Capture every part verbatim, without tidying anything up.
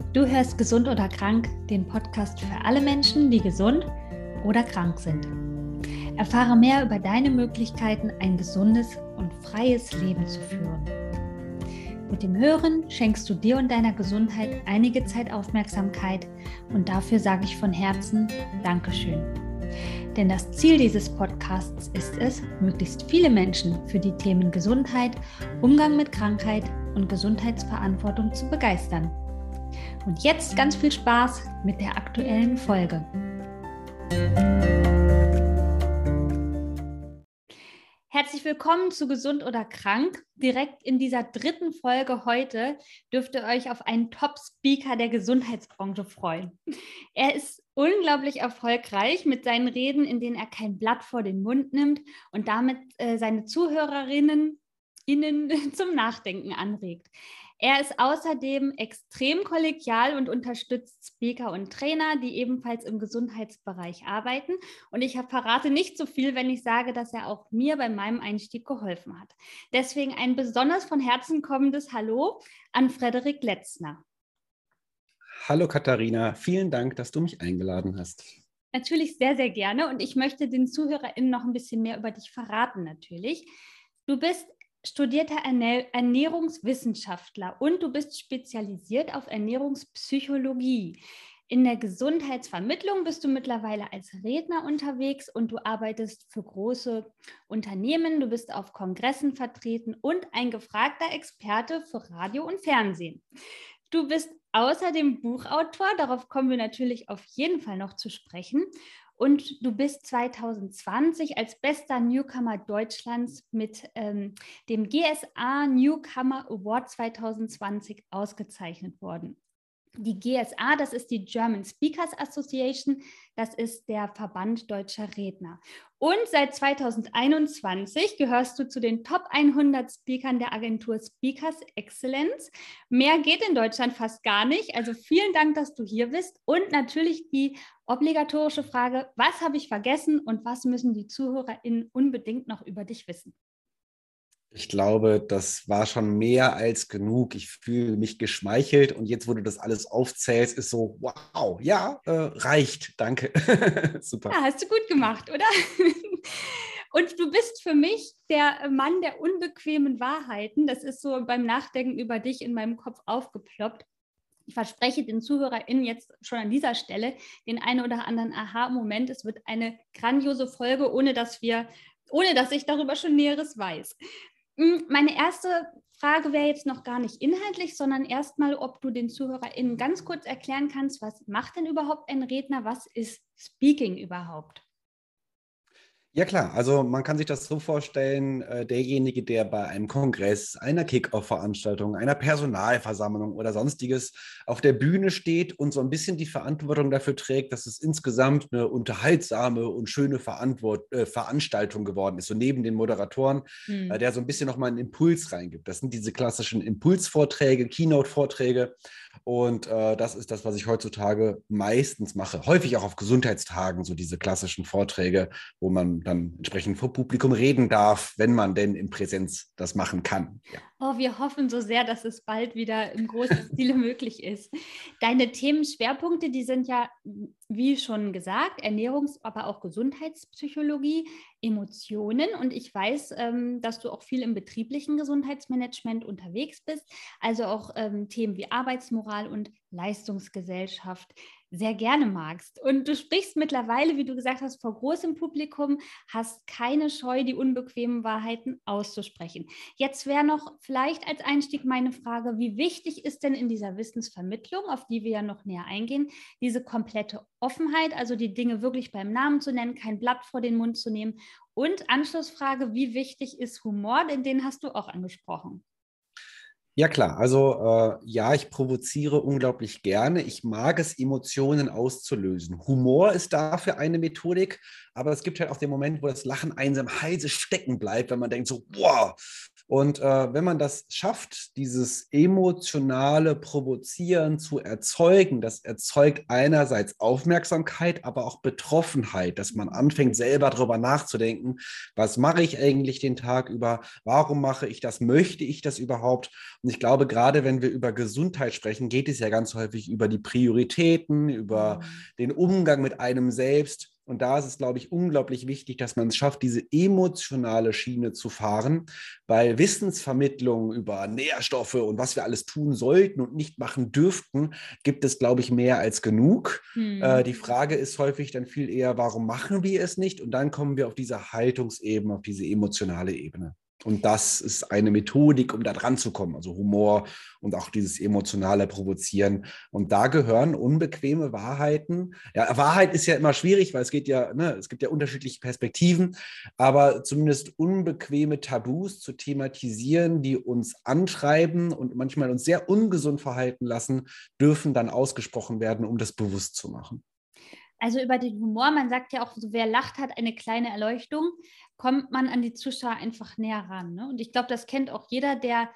Du hörst Gesund oder Krank, den Podcast für alle Menschen, die gesund oder krank sind. Erfahre mehr über deine Möglichkeiten, ein gesundes und freies Leben zu führen. Mit dem Hören schenkst du dir und deiner Gesundheit einige Zeit Aufmerksamkeit und dafür sage ich von Herzen Dankeschön. Denn das Ziel dieses Podcasts ist es, möglichst viele Menschen für die Themen Gesundheit, Umgang mit Krankheit und Gesundheitsverantwortung zu begeistern. Und jetzt ganz viel Spaß mit der aktuellen Folge. Herzlich willkommen zu Gesund oder Krank. Direkt in dieser dritten Folge heute dürft ihr euch auf einen Top-Speaker der Gesundheitsbranche freuen. Er ist unglaublich erfolgreich mit seinen Reden, in denen er kein Blatt vor den Mund nimmt und damit äh, seine Zuhörerinnen innen zum Nachdenken anregt. Er ist außerdem extrem kollegial und unterstützt Speaker und Trainer, die ebenfalls im Gesundheitsbereich arbeiten. Und ich verrate nicht so viel, wenn ich sage, dass er auch mir bei meinem Einstieg geholfen hat. Deswegen ein besonders von Herzen kommendes Hallo an Frederik Letzner. Hallo Katharina, vielen Dank, dass du mich eingeladen hast. Natürlich sehr, sehr gerne. Und ich möchte den ZuhörerInnen noch ein bisschen mehr über dich verraten natürlich. Du bist studierter Ernährungswissenschaftler und du bist spezialisiert auf Ernährungspsychologie. In der Gesundheitsvermittlung bist du mittlerweile als Redner unterwegs und du arbeitest für große Unternehmen. Du bist auf Kongressen vertreten und ein gefragter Experte für Radio und Fernsehen. Du bist außerdem Buchautor, darauf kommen wir natürlich auf jeden Fall noch zu sprechen. Und du bist zwanzig zwanzig als bester Newcomer Deutschlands mit ähm, dem G S A Newcomer Award zwanzig zwanzig ausgezeichnet worden. Die G S A, das ist die German Speakers Association, das ist der Verband deutscher Redner. Und seit zwanzig einundzwanzig gehörst du zu den Top hundert Speakern der Agentur Speakers Excellence. Mehr geht in Deutschland fast gar nicht. Also vielen Dank, dass du hier bist. Und natürlich die obligatorische Frage, was habe ich vergessen und was müssen die ZuhörerInnen unbedingt noch über dich wissen? Ich glaube, das war schon mehr als genug. Ich fühle mich geschmeichelt und jetzt, wo du das alles aufzählst, ist so, wow, ja, äh, reicht, danke. Super. Ja, hast du gut gemacht, oder? Und du bist für mich der Mann der unbequemen Wahrheiten. Das ist so beim Nachdenken über dich in meinem Kopf aufgeploppt. Ich verspreche den ZuhörerInnen jetzt schon an dieser Stelle den einen oder anderen Aha-Moment. Es wird eine grandiose Folge, ohne dass wir, ohne dass ich darüber schon Näheres weiß. Meine erste Frage wäre jetzt noch gar nicht inhaltlich, sondern erstmal, ob du den ZuhörerInnen ganz kurz erklären kannst, was macht denn überhaupt ein Redner? Was ist Speaking überhaupt? Ja klar, also man kann sich das so vorstellen, äh, derjenige, der bei einem Kongress, einer Kick-Off-Veranstaltung, einer Personalversammlung oder sonstiges auf der Bühne steht und so ein bisschen die Verantwortung dafür trägt, dass es insgesamt eine unterhaltsame und schöne Verantwort- äh, Veranstaltung geworden ist, so neben den Moderatoren, hm. äh, der so ein bisschen nochmal einen Impuls reingibt. Das sind diese klassischen Impulsvorträge, Keynote-Vorträge und äh, das ist das, was ich heutzutage meistens mache. Häufig auch auf Gesundheitstagen, so diese klassischen Vorträge, wo man dann entsprechend vor Publikum reden darf, wenn man denn in Präsenz das machen kann. Ja. Oh, wir hoffen so sehr, dass es bald wieder im großen Stile möglich ist. Deine Themenschwerpunkte, die sind ja, wie schon gesagt, Ernährungs-, aber auch Gesundheitspsychologie, Emotionen. Und ich weiß, ähm, dass du auch viel im betrieblichen Gesundheitsmanagement unterwegs bist, also auch ähm, Themen wie Arbeitsmoral und Leistungsgesellschaft sehr gerne magst. Und du sprichst mittlerweile, wie du gesagt hast, vor großem Publikum, hast keine Scheu, die unbequemen Wahrheiten auszusprechen. Jetzt wäre noch vielleicht als Einstieg meine Frage, wie wichtig ist denn in dieser Wissensvermittlung, auf die wir ja noch näher eingehen, diese komplette Offenheit, also die Dinge wirklich beim Namen zu nennen, kein Blatt vor den Mund zu nehmen? Und Anschlussfrage, wie wichtig ist Humor? Denn den hast du auch angesprochen. Ja klar, also äh, ja, ich provoziere unglaublich gerne. Ich mag es, Emotionen auszulösen. Humor ist dafür eine Methodik, aber es gibt halt auch den Moment, wo das Lachen einem im Halse stecken bleibt, wenn man denkt so, boah, Und äh, wenn man das schafft, dieses emotionale Provozieren zu erzeugen, das erzeugt einerseits Aufmerksamkeit, aber auch Betroffenheit, dass man anfängt, selber darüber nachzudenken, was mache ich eigentlich den Tag über, warum mache ich das, möchte ich das überhaupt? Und ich glaube, gerade wenn wir über Gesundheit sprechen, geht es ja ganz häufig über die Prioritäten, über den Umgang mit einem selbst. Und da ist es, glaube ich, unglaublich wichtig, dass man es schafft, diese emotionale Schiene zu fahren, weil Wissensvermittlung über Nährstoffe und was wir alles tun sollten und nicht machen dürften, gibt es, glaube ich, mehr als genug. Hm. Äh, die Frage ist häufig dann viel eher, warum machen wir es nicht? Und dann kommen wir auf diese Haltungsebene, auf diese emotionale Ebene. Und das ist eine Methodik, um da dran zu kommen, also Humor und auch dieses emotionale Provozieren. Und da gehören unbequeme Wahrheiten. Ja, Wahrheit ist ja immer schwierig, weil es geht ja, ne, es gibt ja unterschiedliche Perspektiven, aber zumindest unbequeme Tabus zu thematisieren, die uns antreiben und manchmal uns sehr ungesund verhalten lassen, dürfen dann ausgesprochen werden, um das bewusst zu machen. Also über den Humor, man sagt ja auch, so, wer lacht, hat eine kleine Erleuchtung, kommt man an die Zuschauer einfach näher ran. Ne? Und ich glaube, das kennt auch jeder, der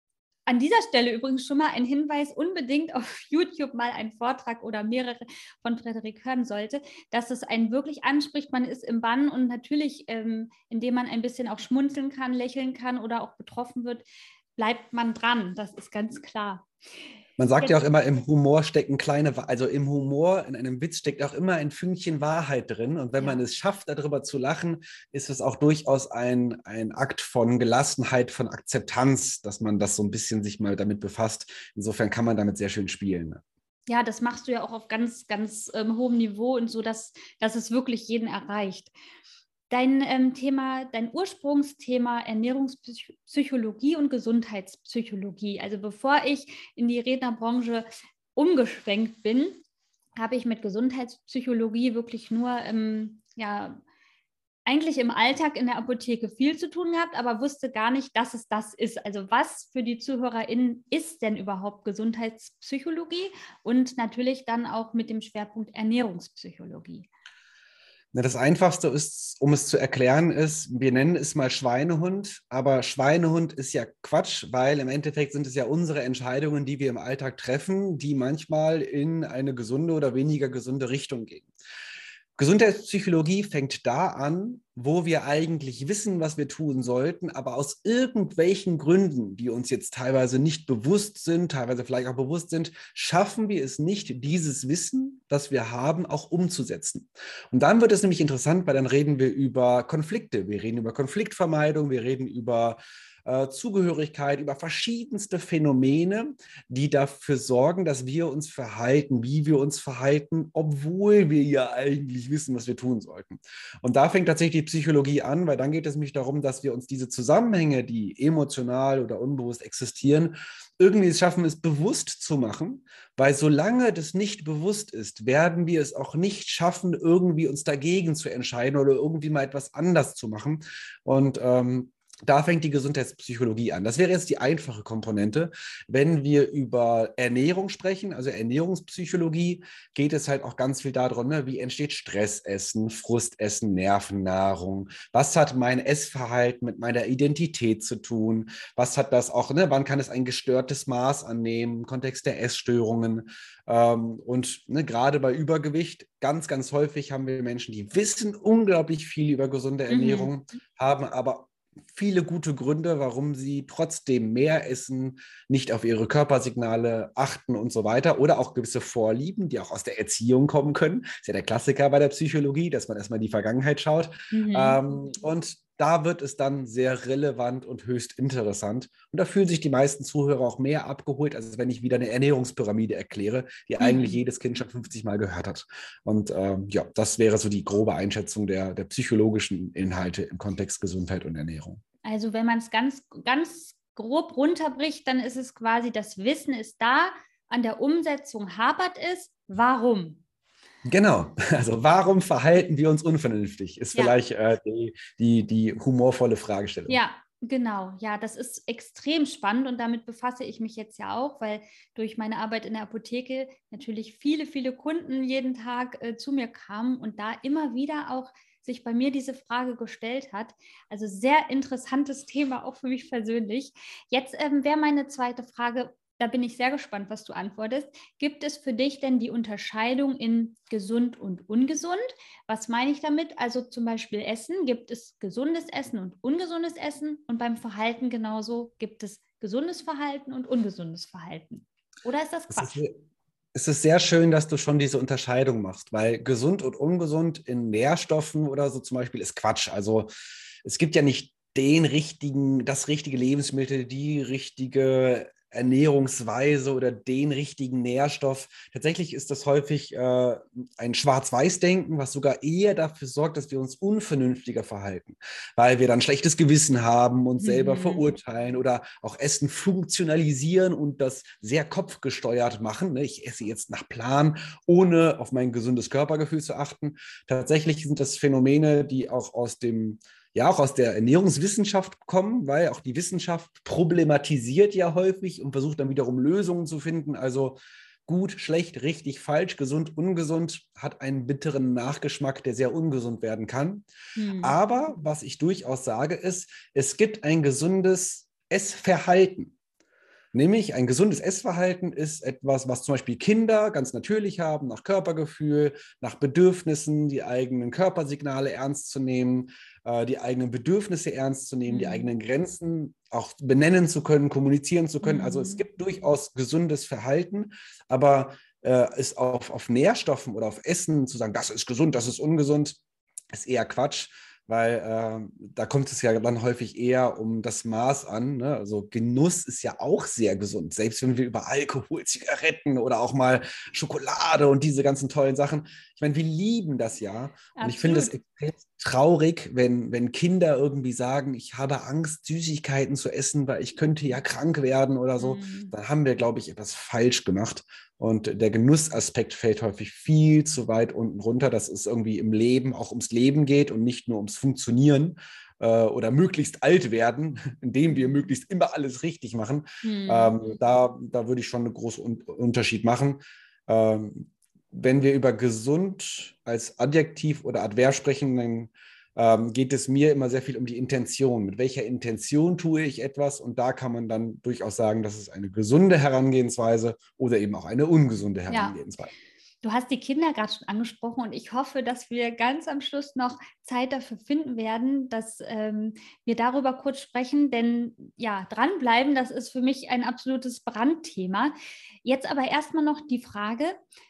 an dieser Stelle übrigens schon mal ein Hinweis, unbedingt auf YouTube mal einen Vortrag oder mehrere von Frederik hören sollte, dass es einen wirklich anspricht. Man ist im Bann und natürlich, ähm, indem man ein bisschen auch schmunzeln kann, lächeln kann oder auch betroffen wird, bleibt man dran. Das ist ganz klar. Man sagt ja auch immer, im Humor stecken kleine, also im Humor, in einem Witz steckt auch immer ein Fünkchen Wahrheit drin. Und wenn Ja. man es schafft, darüber zu lachen, ist es auch durchaus ein, ein Akt von Gelassenheit, von Akzeptanz, dass man das so ein bisschen sich mal damit befasst. Insofern kann man damit sehr schön spielen. Ja, das machst du ja auch auf ganz, ganz ähm, hohem Niveau und so, dass, dass es wirklich jeden erreicht. Dein ähm, Thema, dein Ursprungsthema Ernährungspsychologie und Gesundheitspsychologie. Also bevor ich in die Rednerbranche umgeschwenkt bin, habe ich mit Gesundheitspsychologie wirklich nur ähm, ja, eigentlich im Alltag in der Apotheke viel zu tun gehabt, aber wusste gar nicht, dass es das ist. Also was für die ZuhörerInnen ist denn überhaupt Gesundheitspsychologie und natürlich dann auch mit dem Schwerpunkt Ernährungspsychologie? Das Einfachste ist, um es zu erklären, ist, wir nennen es mal Schweinehund, aber Schweinehund ist ja Quatsch, weil im Endeffekt sind es ja unsere Entscheidungen, die wir im Alltag treffen, die manchmal in eine gesunde oder weniger gesunde Richtung gehen. Gesundheitspsychologie fängt da an, wo wir eigentlich wissen, was wir tun sollten, aber aus irgendwelchen Gründen, die uns jetzt teilweise nicht bewusst sind, teilweise vielleicht auch bewusst sind, schaffen wir es nicht, dieses Wissen, das wir haben, auch umzusetzen. Und dann wird es nämlich interessant, weil dann reden wir über Konflikte, wir reden über Konfliktvermeidung, wir reden über äh, Zugehörigkeit, über verschiedenste Phänomene, die dafür sorgen, dass wir uns verhalten, wie wir uns verhalten, obwohl wir ja eigentlich wissen, was wir tun sollten. Und da fängt tatsächlich die Psychologie an, weil dann geht es nämlich darum, dass wir uns diese Zusammenhänge, die emotional oder unbewusst existieren, irgendwie es schaffen, es bewusst zu machen, weil solange das nicht bewusst ist, werden wir es auch nicht schaffen, irgendwie uns dagegen zu entscheiden oder irgendwie mal etwas anders zu machen. Und ähm, da fängt die Gesundheitspsychologie an. Das wäre jetzt die einfache Komponente. Wenn wir über Ernährung sprechen, also Ernährungspsychologie, geht es halt auch ganz viel darum, ne, wie entsteht Stressessen, Frustessen, Nervennahrung. Was hat mein Essverhalten mit meiner Identität zu tun? Was hat das auch, ne, wann kann es ein gestörtes Maß annehmen im Kontext der Essstörungen? Ähm, und ne, gerade bei Übergewicht, ganz, ganz häufig haben wir Menschen, die wissen unglaublich viel über gesunde Ernährung, mhm. haben aber viele gute Gründe, warum sie trotzdem mehr essen, nicht auf ihre Körpersignale achten und so weiter. Oder auch gewisse Vorlieben, die auch aus der Erziehung kommen können. Das ist ja der Klassiker bei der Psychologie, dass man erstmal in die Vergangenheit schaut. Mhm. Ähm, und da wird es dann sehr relevant und höchst interessant. Und da fühlen sich die meisten Zuhörer auch mehr abgeholt, als wenn ich wieder eine Ernährungspyramide erkläre, die mhm. eigentlich jedes Kind schon fünfzig Mal gehört hat. Und ähm, ja, das wäre so die grobe Einschätzung der, der psychologischen Inhalte im Kontext Gesundheit und Ernährung. Also wenn man es ganz, ganz grob runterbricht, dann ist es quasi, das Wissen ist da, an der Umsetzung hapert es. Warum? Genau, also warum verhalten wir uns unvernünftig, ist ja. vielleicht äh, die, die, die humorvolle Fragestellung. Ja, genau. Ja, das ist extrem spannend und damit befasse ich mich jetzt ja auch, weil durch meine Arbeit in der Apotheke natürlich viele, viele Kunden jeden Tag äh, zu mir kamen und da immer wieder auch sich bei mir diese Frage gestellt hat. Also sehr interessantes Thema, auch für mich persönlich. Jetzt ähm, wäre meine zweite Frage, da bin ich sehr gespannt, was du antwortest. Gibt es für dich denn die Unterscheidung in gesund und ungesund? Was meine ich damit? Also zum Beispiel Essen. Gibt es gesundes Essen und ungesundes Essen? Und beim Verhalten genauso. Gibt es gesundes Verhalten und ungesundes Verhalten? Oder ist das Es ist, Quatsch? es ist sehr schön, dass du schon diese Unterscheidung machst, weil gesund und ungesund in Nährstoffen oder so zum Beispiel ist Quatsch. Also es gibt ja nicht den richtigen, das richtige Lebensmittel, die richtige Ernährungsweise oder den richtigen Nährstoff. Tatsächlich ist das häufig äh, ein Schwarz-Weiß-Denken, was sogar eher dafür sorgt, dass wir uns unvernünftiger verhalten, weil wir dann schlechtes Gewissen haben, uns selber Mhm. verurteilen oder auch Essen funktionalisieren und das sehr kopfgesteuert machen. Ne? Ich esse jetzt nach Plan, ohne auf mein gesundes Körpergefühl zu achten. Tatsächlich sind das Phänomene, die auch aus dem ja auch aus der Ernährungswissenschaft kommen, weil auch die Wissenschaft problematisiert ja häufig und versucht dann wiederum Lösungen zu finden. Also gut, schlecht, richtig, falsch, gesund, ungesund hat einen bitteren Nachgeschmack, der sehr ungesund werden kann. Mhm. Aber was ich durchaus sage, ist, es gibt ein gesundes Essverhalten. Nämlich ein gesundes Essverhalten ist etwas, was zum Beispiel Kinder ganz natürlich haben, nach Körpergefühl, nach Bedürfnissen, die eigenen Körpersignale ernst zu nehmen, äh, die eigenen Bedürfnisse ernst zu nehmen, die Mhm. eigenen Grenzen auch benennen zu können, kommunizieren zu können. Also es Mhm. gibt durchaus gesundes Verhalten, aber äh, ist auf, auf Nährstoffen oder auf Essen zu sagen, das ist gesund, das ist ungesund, ist eher Quatsch, weil äh, da kommt es ja dann häufig eher um das Maß an. Ne? Also Genuss ist ja auch sehr gesund, selbst wenn wir über Alkohol, Zigaretten oder auch mal Schokolade und diese ganzen tollen Sachen. Ich meine, wir lieben das ja und ich finde es Absolut. extrem traurig, wenn, wenn Kinder irgendwie sagen, ich habe Angst, Süßigkeiten zu essen, weil ich könnte ja krank werden oder so. Mhm. Dann haben wir, glaube ich, etwas falsch gemacht. Und der Genussaspekt fällt häufig viel zu weit unten runter, dass es irgendwie im Leben auch ums Leben geht und nicht nur ums Funktionieren äh, oder möglichst alt werden, indem wir Mhm. möglichst immer alles richtig machen. Mhm. Ähm, da, da würde ich schon einen großen Un Unterschied machen. Ähm, wenn wir über gesund als Adjektiv oder Adverb sprechen, dann ähm, geht es mir immer sehr viel um die Intention. Mit welcher Intention tue ich etwas? Und da kann man dann durchaus sagen, das ist eine gesunde Herangehensweise oder eben auch eine ungesunde Ja. Herangehensweise. Du hast die Kinder gerade schon angesprochen und ich hoffe, dass wir ganz am Schluss noch Zeit dafür finden werden, dass ähm, wir darüber kurz sprechen, denn ja, dranbleiben, das ist für mich ein absolutes Brandthema. Jetzt aber erstmal noch die Frage,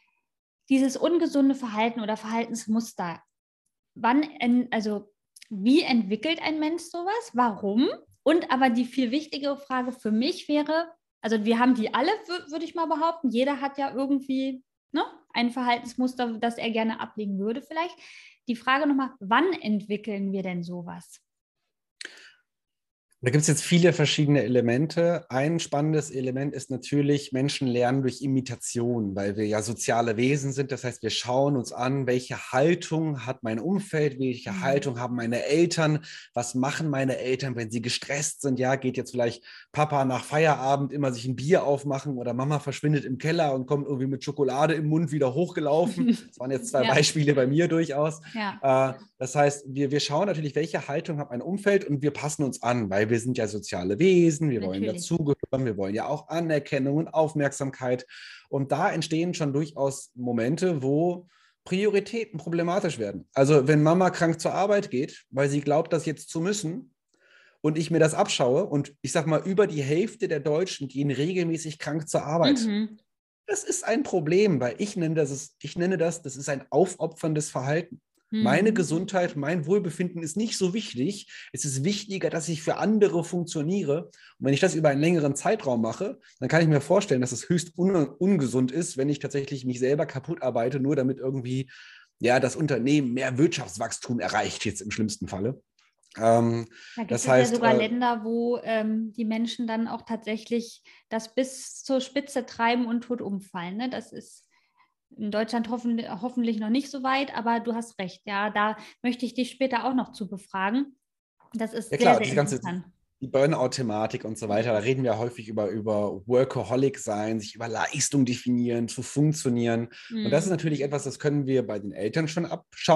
dieses ungesunde Verhalten oder Verhaltensmuster, wann, also wie entwickelt ein Mensch sowas? Warum? Und aber die viel wichtigere Frage für mich wäre, also wir haben die alle, würde ich mal behaupten. Jeder hat ja irgendwie, ne, ein Verhaltensmuster, das er gerne ablegen würde vielleicht. Die Frage nochmal, wann entwickeln wir denn sowas? Da gibt es jetzt viele verschiedene Elemente. Ein spannendes Element ist natürlich, Menschen lernen durch Imitation, weil wir ja soziale Wesen sind. Das heißt, wir schauen uns an, welche Haltung hat mein Umfeld, welche Mhm. Haltung haben meine Eltern, was machen meine Eltern, wenn sie gestresst sind. Ja, geht jetzt vielleicht Papa nach Feierabend immer sich ein Bier aufmachen oder Mama verschwindet im Keller und kommt irgendwie mit Schokolade im Mund wieder hochgelaufen. Das waren jetzt zwei Ja. Beispiele bei mir durchaus. Ja. Äh, das heißt, wir, wir schauen natürlich, welche Haltung hat mein Umfeld und wir passen uns an, weil wir sind ja soziale Wesen, wir wollen Natürlich. dazugehören, wir wollen ja auch Anerkennung und Aufmerksamkeit. Und da entstehen schon durchaus Momente, wo Prioritäten problematisch werden. Also wenn Mama krank zur Arbeit geht, weil sie glaubt, das jetzt zu müssen, und ich mir das abschaue und ich sage mal, über die Hälfte der Deutschen gehen regelmäßig krank zur Arbeit. Mhm. Das ist ein Problem, weil ich nenne das, ich nenne das, das ist ein aufopferndes Verhalten. Meine Mhm. Gesundheit, mein Wohlbefinden ist nicht so wichtig. Es ist wichtiger, dass ich für andere funktioniere. Und wenn ich das über einen längeren Zeitraum mache, dann kann ich mir vorstellen, dass es höchst un ungesund ist, wenn ich tatsächlich mich selber kaputt arbeite, nur damit irgendwie ja, das Unternehmen mehr Wirtschaftswachstum erreicht, jetzt im schlimmsten Falle. Ähm, Da gibt das es ja heißt, sogar äh, Länder, wo ähm, die Menschen dann auch tatsächlich das bis zur Spitze treiben und tot umfallen. Ne? Das ist in Deutschland hoffen, hoffentlich noch nicht so weit, aber du hast recht. Ja, da möchte ich dich später auch noch zu befragen. Das ist ja sehr, klar, sehr diese ganze interessant. die Burnout-Thematik und so weiter, da reden wir häufig über, über Workaholic sein, sich über Leistung definieren, zu funktionieren. Und das ist Mhm. natürlich etwas, das können wir bei den Eltern schon abschauen.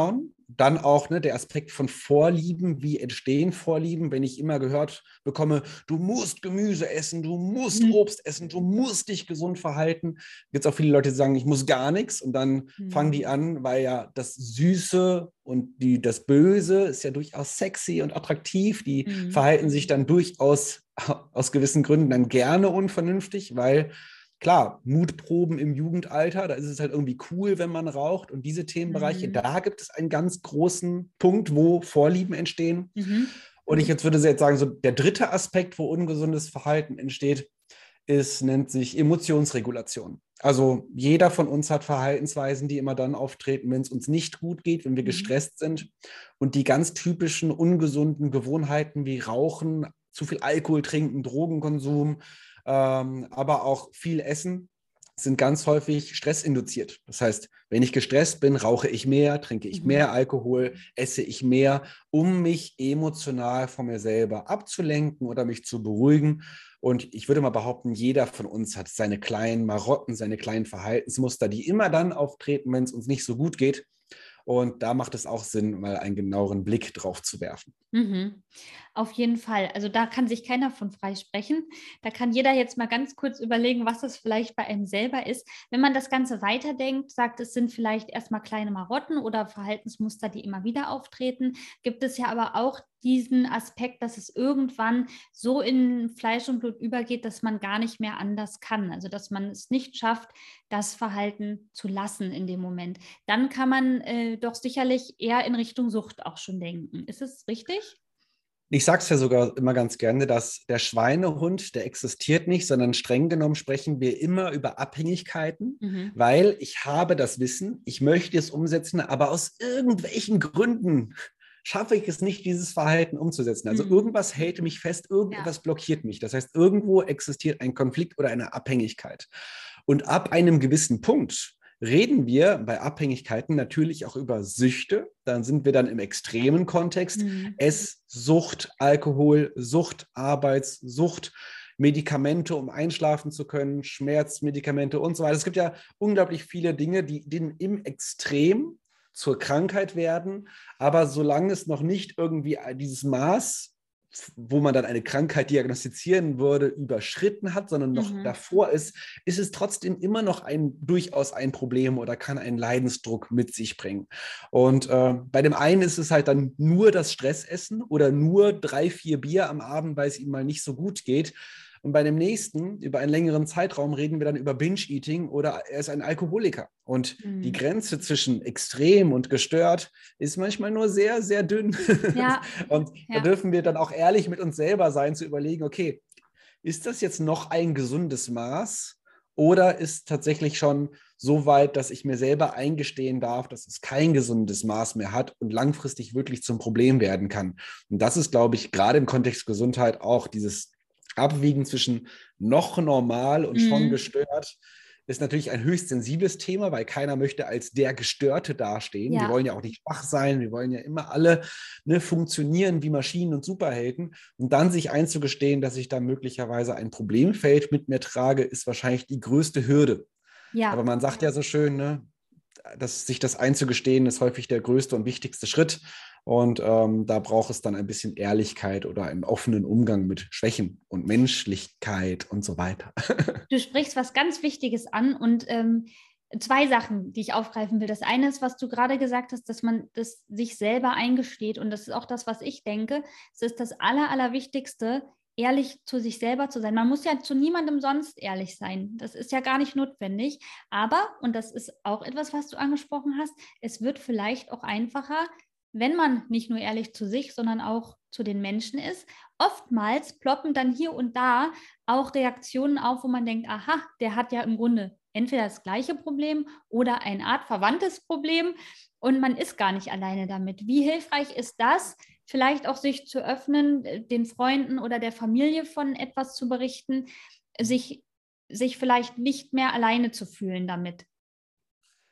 dann auch ne, der Aspekt von Vorlieben, wie entstehen Vorlieben, wenn ich immer gehört bekomme, du musst Gemüse essen, du musst Mhm. Obst essen, du musst dich gesund verhalten. Gibt es auch viele Leute, die sagen, ich muss gar nichts und dann Mhm. fangen die an, weil ja das Süße und die, das Böse ist ja durchaus sexy und attraktiv. Die Mhm. verhalten sich dann durchaus aus gewissen Gründen dann gerne unvernünftig, weil klar, Mutproben im Jugendalter, da ist es halt irgendwie cool, wenn man raucht und diese Themenbereiche, Mhm. da gibt es einen ganz großen Punkt, wo Vorlieben entstehen. Mhm. Und ich jetzt würde jetzt sagen, so der dritte Aspekt, wo ungesundes Verhalten entsteht, ist, nennt sich Emotionsregulation. Also jeder von uns hat Verhaltensweisen, die immer dann auftreten, wenn es uns nicht gut geht, wenn wir Mhm. gestresst sind. Und die ganz typischen ungesunden Gewohnheiten wie Rauchen, zu viel Alkohol trinken, Drogenkonsum, ähm, aber auch viel Essen, sind ganz häufig stressinduziert. Das heißt, wenn ich gestresst bin, rauche ich mehr, trinke ich Mhm. mehr Alkohol, esse ich mehr, um mich emotional von mir selber abzulenken oder mich zu beruhigen. Und ich würde mal behaupten, jeder von uns hat seine kleinen Marotten, seine kleinen Verhaltensmuster, die immer dann auftreten, wenn es uns nicht so gut geht. Und da macht es auch Sinn, mal einen genaueren Blick drauf zu werfen. Mhm. Auf jeden Fall. Also da kann sich keiner von freisprechen. Da kann jeder jetzt mal ganz kurz überlegen, was das vielleicht bei einem selber ist. Wenn man das Ganze weiterdenkt, sagt, es sind vielleicht erstmal kleine Marotten oder Verhaltensmuster, die immer wieder auftreten, gibt es ja aber auch diesen Aspekt, dass es irgendwann so in Fleisch und Blut übergeht, dass man gar nicht mehr anders kann. Also dass man es nicht schafft, das Verhalten zu lassen in dem Moment. Dann kann man äh, doch sicherlich eher in Richtung Sucht auch schon denken. Ist es richtig? Ich sage es ja sogar immer ganz gerne, dass der Schweinehund, der existiert nicht, sondern streng genommen sprechen wir immer über Abhängigkeiten, Mhm. weil ich habe das Wissen, ich möchte es umsetzen, aber aus irgendwelchen Gründen schaffe ich es nicht, dieses Verhalten umzusetzen. Also Mhm. irgendwas hält mich fest, irgendetwas Ja. blockiert mich. Das heißt, irgendwo existiert ein Konflikt oder eine Abhängigkeit. Und ab einem gewissen Punkt reden wir bei Abhängigkeiten natürlich auch über Süchte. Dann sind wir dann im extremen Kontext. Mhm. Esssucht, Alkohol, Sucht, Arbeitssucht, Medikamente, um einschlafen zu können, Schmerzmedikamente und so weiter. Es gibt ja unglaublich viele Dinge, die, die im Extrem zur Krankheit werden. Aber solange es noch nicht irgendwie dieses Maß, wo man dann eine Krankheit diagnostizieren würde, überschritten hat, sondern noch Mhm. davor ist, ist es trotzdem immer noch ein durchaus ein Problem oder kann einen Leidensdruck mit sich bringen. Und äh, bei dem einen ist es halt dann nur das Stressessen oder nur drei, vier Bier am Abend, weil es ihm mal nicht so gut geht. Und bei dem nächsten, über einen längeren Zeitraum, reden wir dann über Binge-Eating oder er ist ein Alkoholiker. Und Mhm. die Grenze zwischen extrem und gestört ist manchmal nur sehr, sehr dünn. Ja. Und Ja. da dürfen wir dann auch ehrlich mit uns selber sein, zu überlegen, okay, ist das jetzt noch ein gesundes Maß oder ist tatsächlich schon so weit, dass ich mir selber eingestehen darf, dass es kein gesundes Maß mehr hat und langfristig wirklich zum Problem werden kann. Und das ist, glaube ich, gerade im Kontext Gesundheit auch dieses Abwiegen zwischen noch normal und schon Mhm. gestört ist natürlich ein höchst sensibles Thema, weil keiner möchte als der Gestörte dastehen. Ja. Wir wollen ja auch nicht schwach sein, wir wollen ja immer alle ne, funktionieren wie Maschinen und Superhelden. Und dann sich einzugestehen, dass ich da möglicherweise ein Problemfeld mit mir trage, ist wahrscheinlich die größte Hürde. Ja. Aber man sagt ja so schön, ne, dass sich das einzugestehen, ist häufig der größte und wichtigste Schritt. Und ähm, da braucht es dann ein bisschen Ehrlichkeit oder einen offenen Umgang mit Schwächen und Menschlichkeit und so weiter. Du sprichst was ganz Wichtiges an und ähm, zwei Sachen, die ich aufgreifen will. Das eine ist, was du gerade gesagt hast, dass man das sich selber eingesteht und das ist auch das, was ich denke. Es ist das Aller, Allerwichtigste, ehrlich zu sich selber zu sein. Man muss ja zu niemandem sonst ehrlich sein. Das ist ja gar nicht notwendig. Aber, und das ist auch etwas, was du angesprochen hast, es wird vielleicht auch einfacher, wenn man nicht nur ehrlich zu sich, sondern auch zu den Menschen ist. Oftmals ploppen dann hier und da auch Reaktionen auf, wo man denkt, aha, der hat ja im Grunde entweder das gleiche Problem oder eine Art verwandtes Problem und man ist gar nicht alleine damit. Wie hilfreich ist das, vielleicht auch sich zu öffnen, den Freunden oder der Familie von etwas zu berichten, sich, sich vielleicht nicht mehr alleine zu fühlen damit?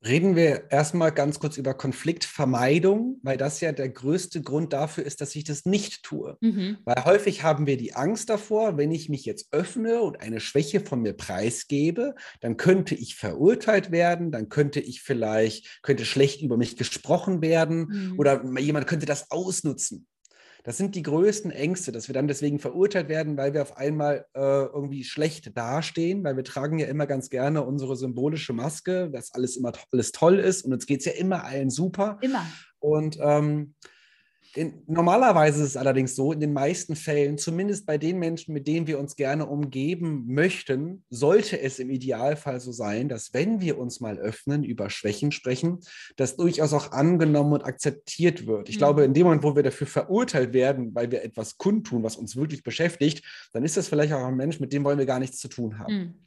Reden wir erstmal ganz kurz über Konfliktvermeidung, weil das ja der größte Grund dafür ist, dass ich das nicht tue. Mhm. Weil häufig haben wir die Angst davor, wenn ich mich jetzt öffne und eine Schwäche von mir preisgebe, dann könnte ich verurteilt werden, dann könnte ich vielleicht, könnte schlecht über mich gesprochen werden Mhm. oder jemand könnte das ausnutzen. Das sind die größten Ängste, dass wir dann deswegen verurteilt werden, weil wir auf einmal äh, irgendwie schlecht dastehen, weil wir tragen ja immer ganz gerne unsere symbolische Maske, dass alles immer to- alles toll ist und uns geht es ja immer allen super. Immer. Und ähm, in, normalerweise ist es allerdings so, in den meisten Fällen, zumindest bei den Menschen, mit denen wir uns gerne umgeben möchten, sollte es im Idealfall so sein, dass wenn wir uns mal öffnen, über Schwächen sprechen, das durchaus auch angenommen und akzeptiert wird. Ich Mhm. glaube, in dem Moment, wo wir dafür verurteilt werden, weil wir etwas kundtun, was uns wirklich beschäftigt, dann ist das vielleicht auch ein Mensch, mit dem wollen wir gar nichts zu tun haben. Mhm.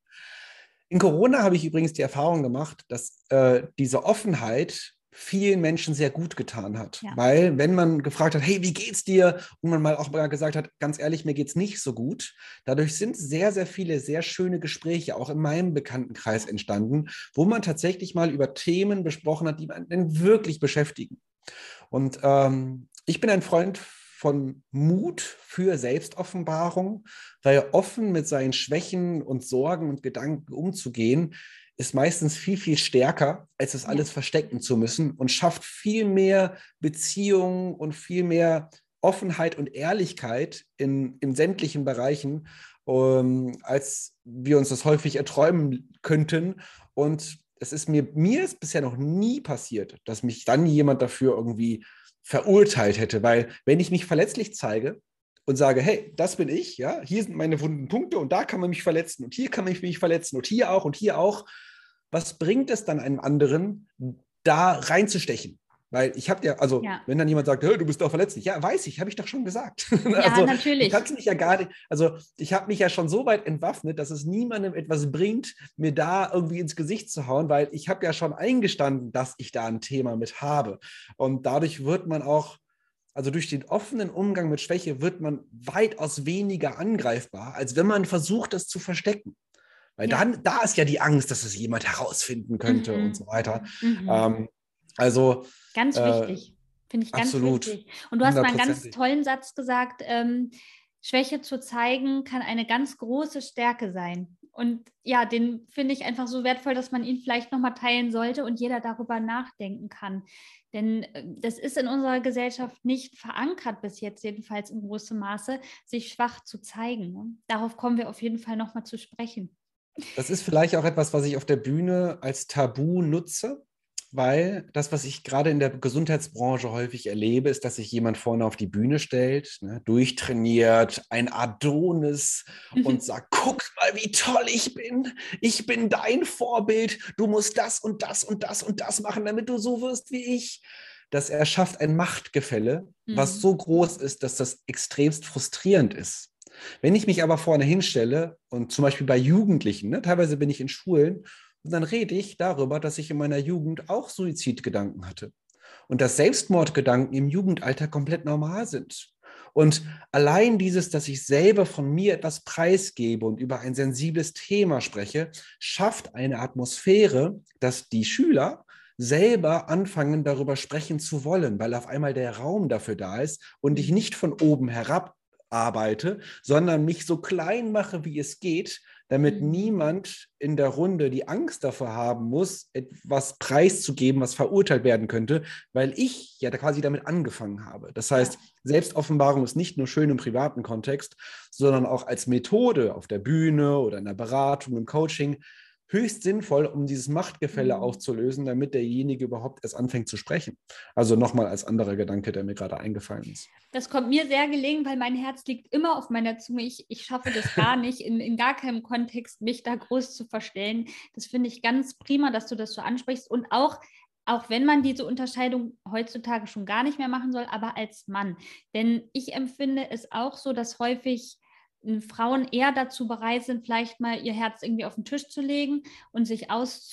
In Corona habe ich übrigens die Erfahrung gemacht, dass äh, diese Offenheit vielen Menschen sehr gut getan hat. Ja. Weil, wenn man gefragt hat, hey, wie geht's dir? Und man mal auch mal gesagt hat, ganz ehrlich, mir geht's nicht so gut. Dadurch sind sehr, sehr viele sehr schöne Gespräche auch in meinem Bekanntenkreis entstanden, wo man tatsächlich mal über Themen besprochen hat, die einen wirklich beschäftigen. Und ähm, ich bin ein Freund von Mut für Selbstoffenbarung, weil offen mit seinen Schwächen und Sorgen und Gedanken umzugehen, ist meistens viel, viel stärker, als es Ja. alles verstecken zu müssen und schafft viel mehr Beziehungen und viel mehr Offenheit und Ehrlichkeit in, in sämtlichen Bereichen, ähm, als wir uns das häufig erträumen könnten. Und es ist mir, mir ist bisher noch nie passiert, dass mich dann jemand dafür irgendwie verurteilt hätte, weil wenn ich mich verletzlich zeige und sage, hey, das bin ich, ja, hier sind meine wunden Punkte und da kann man mich verletzen und hier kann man mich verletzen und hier auch und hier auch, was bringt es dann einem anderen, da reinzustechen? Weil ich habe ja, also Ja. wenn dann jemand sagt, hey, du bist doch verletzlich, ja, weiß ich, habe ich doch schon gesagt. Ja, also natürlich. du kannst mich ja gar nicht, also ich habe mich ja schon so weit entwaffnet, dass es niemandem etwas bringt, mir da irgendwie ins Gesicht zu hauen, weil ich habe ja schon eingestanden, dass ich da ein Thema mit habe. Und dadurch wird man auch, also durch den offenen Umgang mit Schwäche wird man weitaus weniger angreifbar, als wenn man versucht, das zu verstecken. Weil Ja. dann, da ist ja die Angst, dass es jemand herausfinden könnte Mhm. und so weiter. Mhm. Ähm, also Ganz äh, wichtig. Finde ich ganz absolut, wichtig. Und du hast mal einen ganz hundertprozentig. tollen Satz gesagt, ähm, Schwäche zu zeigen kann eine ganz große Stärke sein. Und ja, den finde ich einfach so wertvoll, dass man ihn vielleicht nochmal teilen sollte und jeder darüber nachdenken kann. Denn äh, das ist in unserer Gesellschaft nicht verankert, bis jetzt jedenfalls in großem Maße, sich schwach zu zeigen. Ne? Darauf kommen wir auf jeden Fall nochmal zu sprechen. Das ist vielleicht auch etwas, was ich auf der Bühne als Tabu nutze, weil das, was ich gerade in der Gesundheitsbranche häufig erlebe, ist, dass sich jemand vorne auf die Bühne stellt, ne, durchtrainiert, ein Adonis und sagt, guck mal, wie toll ich bin. Ich bin dein Vorbild. Du musst das und das und das und das machen, damit du so wirst wie ich. Das erschafft ein Machtgefälle, was Mhm. so groß ist, dass das extremst frustrierend ist. Wenn ich mich aber vorne hinstelle und zum Beispiel bei Jugendlichen, ne, teilweise bin ich in Schulen, und dann rede ich darüber, dass ich in meiner Jugend auch Suizidgedanken hatte und dass Selbstmordgedanken im Jugendalter komplett normal sind. Und allein dieses, dass ich selber von mir etwas preisgebe und über ein sensibles Thema spreche, schafft eine Atmosphäre, dass die Schüler selber anfangen, darüber sprechen zu wollen, weil auf einmal der Raum dafür da ist und ich nicht von oben herab arbeite, sondern mich so klein mache, wie es geht, damit Mhm. niemand in der Runde die Angst davor haben muss, etwas preiszugeben, was verurteilt werden könnte, weil ich ja quasi damit angefangen habe. Das heißt, Ja. Selbstoffenbarung ist nicht nur schön im privaten Kontext, sondern auch als Methode auf der Bühne oder in der Beratung, im Coaching höchst sinnvoll, um dieses Machtgefälle Mhm. aufzulösen, damit derjenige überhaupt erst anfängt zu sprechen. Also nochmal als anderer Gedanke, der mir gerade eingefallen ist. Das kommt mir sehr gelegen, weil mein Herz liegt immer auf meiner Zunge. Ich, ich schaffe das gar nicht, in, in gar keinem Kontext mich da groß zu verstellen. Das finde ich ganz prima, dass du das so ansprichst. Und auch, auch wenn man diese Unterscheidung heutzutage schon gar nicht mehr machen soll, aber als Mann. Denn ich empfinde es auch so, dass häufig Frauen eher dazu bereit sind, vielleicht mal ihr Herz irgendwie auf den Tisch zu legen und sich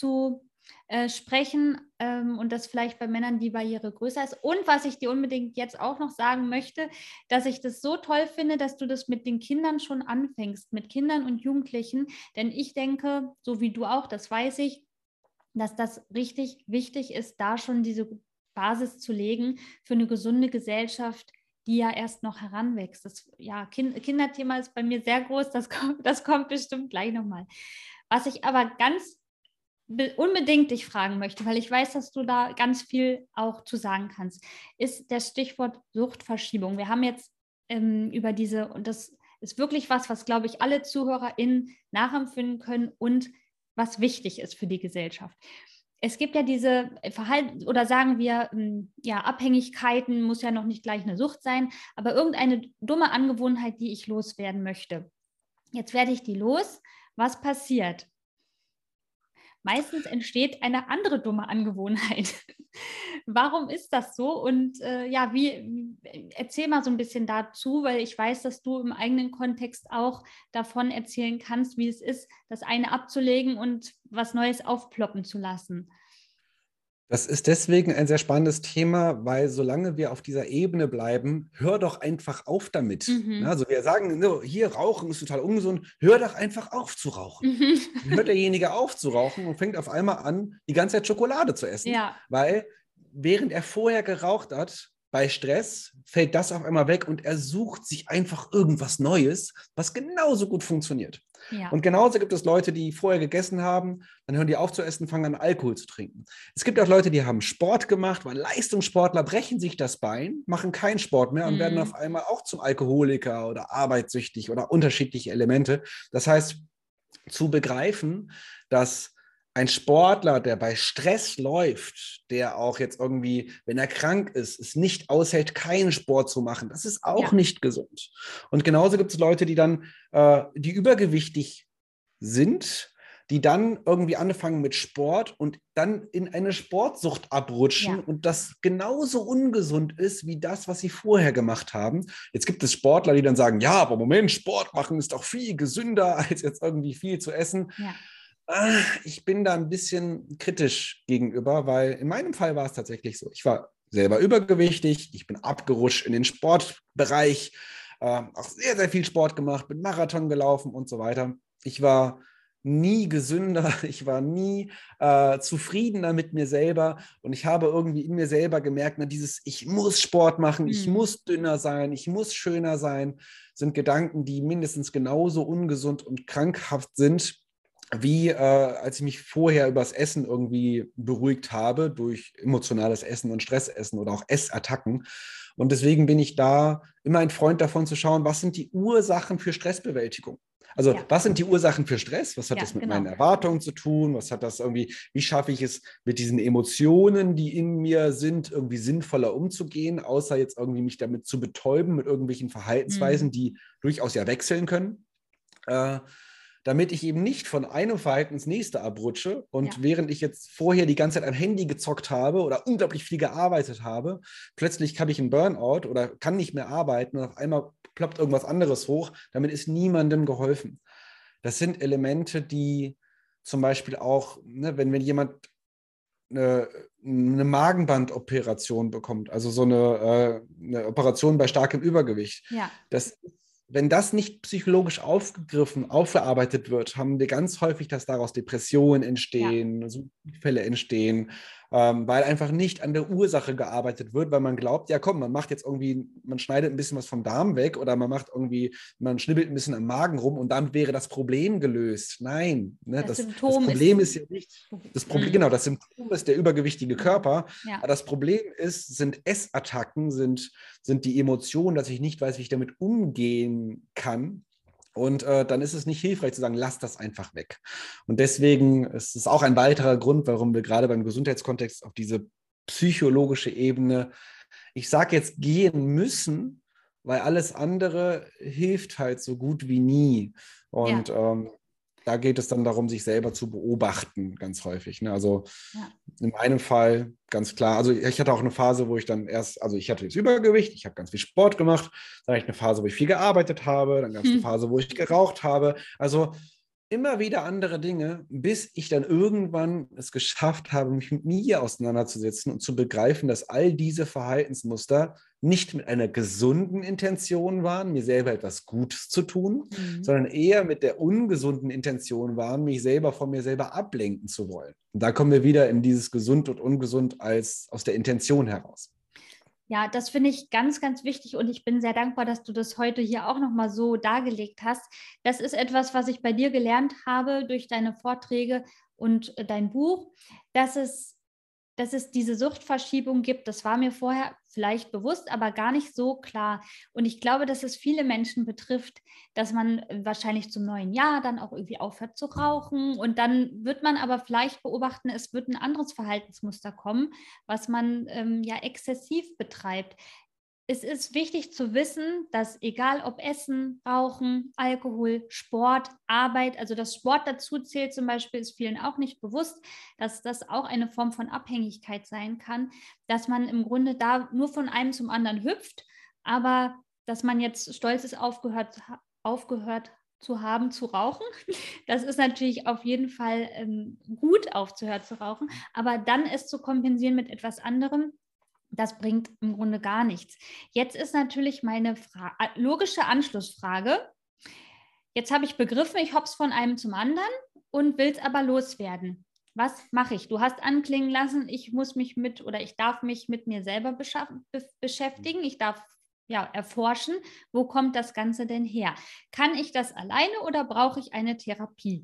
auszusprechen ähm, und das vielleicht bei Männern die Barriere größer ist. Und was ich dir unbedingt jetzt auch noch sagen möchte, dass ich das so toll finde, dass du das mit den Kindern schon anfängst, mit Kindern und Jugendlichen, denn ich denke, so wie du auch, das weiß ich, dass das richtig wichtig ist, da schon diese Basis zu legen für eine gesunde Gesellschaft, die ja erst noch heranwächst. Das ja, kind, Kinderthema ist bei mir sehr groß, das kommt, das kommt bestimmt gleich nochmal. Was ich aber ganz unbedingt dich fragen möchte, weil ich weiß, dass du da ganz viel auch zu sagen kannst, ist das Stichwort Suchtverschiebung. Wir haben jetzt ähm, über diese, und das ist wirklich was, was, glaube ich, alle ZuhörerInnen nachempfinden können und was wichtig ist für die Gesellschaft. Es gibt ja diese Verhalten oder sagen wir, ja, Abhängigkeiten, muss ja noch nicht gleich eine Sucht sein, aber irgendeine dumme Angewohnheit, die ich loswerden möchte. Jetzt werde ich die los. Was passiert? Meistens entsteht eine andere dumme Angewohnheit. Warum ist das so? Und äh, ja, wie, erzähl mal so ein bisschen dazu, weil ich weiß, dass du im eigenen Kontext auch davon erzählen kannst, wie es ist, das eine abzulegen und was Neues aufploppen zu lassen. Das ist deswegen ein sehr spannendes Thema, weil solange wir auf dieser Ebene bleiben, hör doch einfach auf damit. Mhm. Also wir sagen, no, hier Rauchen ist total ungesund, hör doch einfach auf zu rauchen. Mhm. Dann hört derjenige auf zu rauchen und fängt auf einmal an, die ganze Zeit Schokolade zu essen, ja. Weil während er vorher geraucht hat, bei Stress fällt das auf einmal weg und er sucht sich einfach irgendwas Neues, was genauso gut funktioniert. Ja. Und genauso gibt es Leute, die vorher gegessen haben, dann hören die auf zu essen, fangen an Alkohol zu trinken. Es gibt auch Leute, die haben Sport gemacht, weil Leistungssportler brechen sich das Bein, machen keinen Sport mehr und mhm. werden auf einmal auch zum Alkoholiker oder arbeitssüchtig oder unterschiedliche Elemente. Das heißt, zu begreifen, dass ein Sportler, der bei Stress läuft, der auch jetzt irgendwie, wenn er krank ist, es nicht aushält, keinen Sport zu machen, das ist auch ja. nicht gesund. Und genauso gibt es Leute, die dann, äh, die übergewichtig sind, die dann irgendwie anfangen mit Sport und dann in eine Sportsucht abrutschen ja. und das genauso ungesund ist wie das, was sie vorher gemacht haben. Jetzt gibt es Sportler, die dann sagen, ja, aber Moment, Sport machen ist doch viel gesünder, als jetzt irgendwie viel zu essen. Ja. Ich bin da ein bisschen kritisch gegenüber, weil in meinem Fall war es tatsächlich so. Ich war selber übergewichtig, ich bin abgerutscht in den Sportbereich, äh, auch sehr, sehr viel Sport gemacht, bin Marathon gelaufen und so weiter. Ich war nie gesünder, ich war nie äh, zufriedener mit mir selber und ich habe irgendwie in mir selber gemerkt, na, dieses ich muss Sport machen, mhm. ich muss dünner sein, ich muss schöner sein, sind Gedanken, die mindestens genauso ungesund und krankhaft sind, wie äh, als ich mich vorher übers Essen irgendwie beruhigt habe, durch emotionales Essen und Stressessen oder auch Essattacken. Und deswegen bin ich da immer ein Freund davon zu schauen, was sind die Ursachen für Stressbewältigung? Also ja. was sind die Ursachen für Stress? Was hat ja, das mit genau. meinen Erwartungen zu tun? Was hat das irgendwie, wie schaffe ich es mit diesen Emotionen, die in mir sind, irgendwie sinnvoller umzugehen, außer jetzt irgendwie mich damit zu betäuben mit irgendwelchen Verhaltensweisen, mhm. die durchaus ja wechseln können. Äh, damit ich eben nicht von einem Verhalten ins nächste abrutsche und ja. während ich jetzt vorher die ganze Zeit am Handy gezockt habe oder unglaublich viel gearbeitet habe, plötzlich habe ich einen Burnout oder kann nicht mehr arbeiten und auf einmal ploppt irgendwas anderes hoch, damit ist niemandem geholfen. Das sind Elemente, die zum Beispiel auch, ne, wenn, wenn jemand eine, eine Magenbandoperation bekommt, also so eine, äh, eine Operation bei starkem Übergewicht, ja. das Wenn das nicht psychologisch aufgegriffen, aufgearbeitet wird, haben wir ganz häufig, dass daraus Depressionen entstehen, ja. Suchtfälle entstehen, ähm, weil einfach nicht an der Ursache gearbeitet wird, weil man glaubt, ja komm, man macht jetzt irgendwie, man schneidet ein bisschen was vom Darm weg oder man macht irgendwie, man schnibbelt ein bisschen am Magen rum und damit wäre das Problem gelöst. Nein, ne, das, das, das Problem ist, ist ja nicht, das Problem, mhm. genau, das Symptom ist der übergewichtige Körper, ja. aber das Problem ist, sind Essattacken, sind, sind die Emotionen, dass ich nicht weiß, wie ich damit umgehen kann. Und äh, dann ist es nicht hilfreich zu sagen, lass das einfach weg. Und deswegen ist es auch ein weiterer Grund, warum wir gerade beim Gesundheitskontext auf diese psychologische Ebene, ich sage jetzt gehen müssen, weil alles andere hilft halt so gut wie nie. Und ja. ähm, da geht es dann darum, sich selber zu beobachten, ganz häufig. Ne? Also ja. in meinem Fall ganz klar, also ich hatte auch eine Phase, wo ich dann erst, also ich hatte jetzt Übergewicht, ich habe ganz viel Sport gemacht, dann hatte ich eine Phase, wo ich viel gearbeitet habe, dann gab es hm. eine Phase, wo ich geraucht habe. Also immer wieder andere Dinge, bis ich dann irgendwann es geschafft habe, mich mit mir auseinanderzusetzen und zu begreifen, dass all diese Verhaltensmuster nicht mit einer gesunden Intention waren, mir selber etwas Gutes zu tun, Mhm. sondern eher mit der ungesunden Intention waren, mich selber von mir selber ablenken zu wollen. Und da kommen wir wieder in dieses gesund und ungesund als aus der Intention heraus. Ja, das finde ich ganz, ganz wichtig und ich bin sehr dankbar, dass du das heute hier auch nochmal so dargelegt hast. Das ist etwas, was ich bei dir gelernt habe durch deine Vorträge und dein Buch, dass es, dass es diese Suchtverschiebung gibt. Das war mir vorher vielleicht bewusst, aber gar nicht so klar. Und ich glaube, dass es viele Menschen betrifft, dass man wahrscheinlich zum neuen Jahr dann auch irgendwie aufhört zu rauchen und dann wird man aber vielleicht beobachten, es wird ein anderes Verhaltensmuster kommen, was man ähm, ja exzessiv betreibt. Es ist wichtig zu wissen, dass egal ob Essen, Rauchen, Alkohol, Sport, Arbeit, also dass Sport dazu zählt zum Beispiel, ist vielen auch nicht bewusst, dass das auch eine Form von Abhängigkeit sein kann, dass man im Grunde da nur von einem zum anderen hüpft, aber dass man jetzt stolz ist, aufgehört, aufgehört zu haben, zu rauchen. Das ist natürlich auf jeden Fall ähm, gut, aufzuhören zu rauchen, aber dann es zu kompensieren mit etwas anderem, das bringt im Grunde gar nichts. Jetzt ist natürlich meine Fra- logische Anschlussfrage. Jetzt habe ich begriffen, ich hops von einem zum anderen und will es aber loswerden. Was mache ich? Du hast anklingen lassen, ich muss mich mit oder ich darf mich mit mir selber be- beschäftigen. Ich darf ja erforschen, wo kommt das Ganze denn her? Kann ich das alleine oder brauche ich eine Therapie?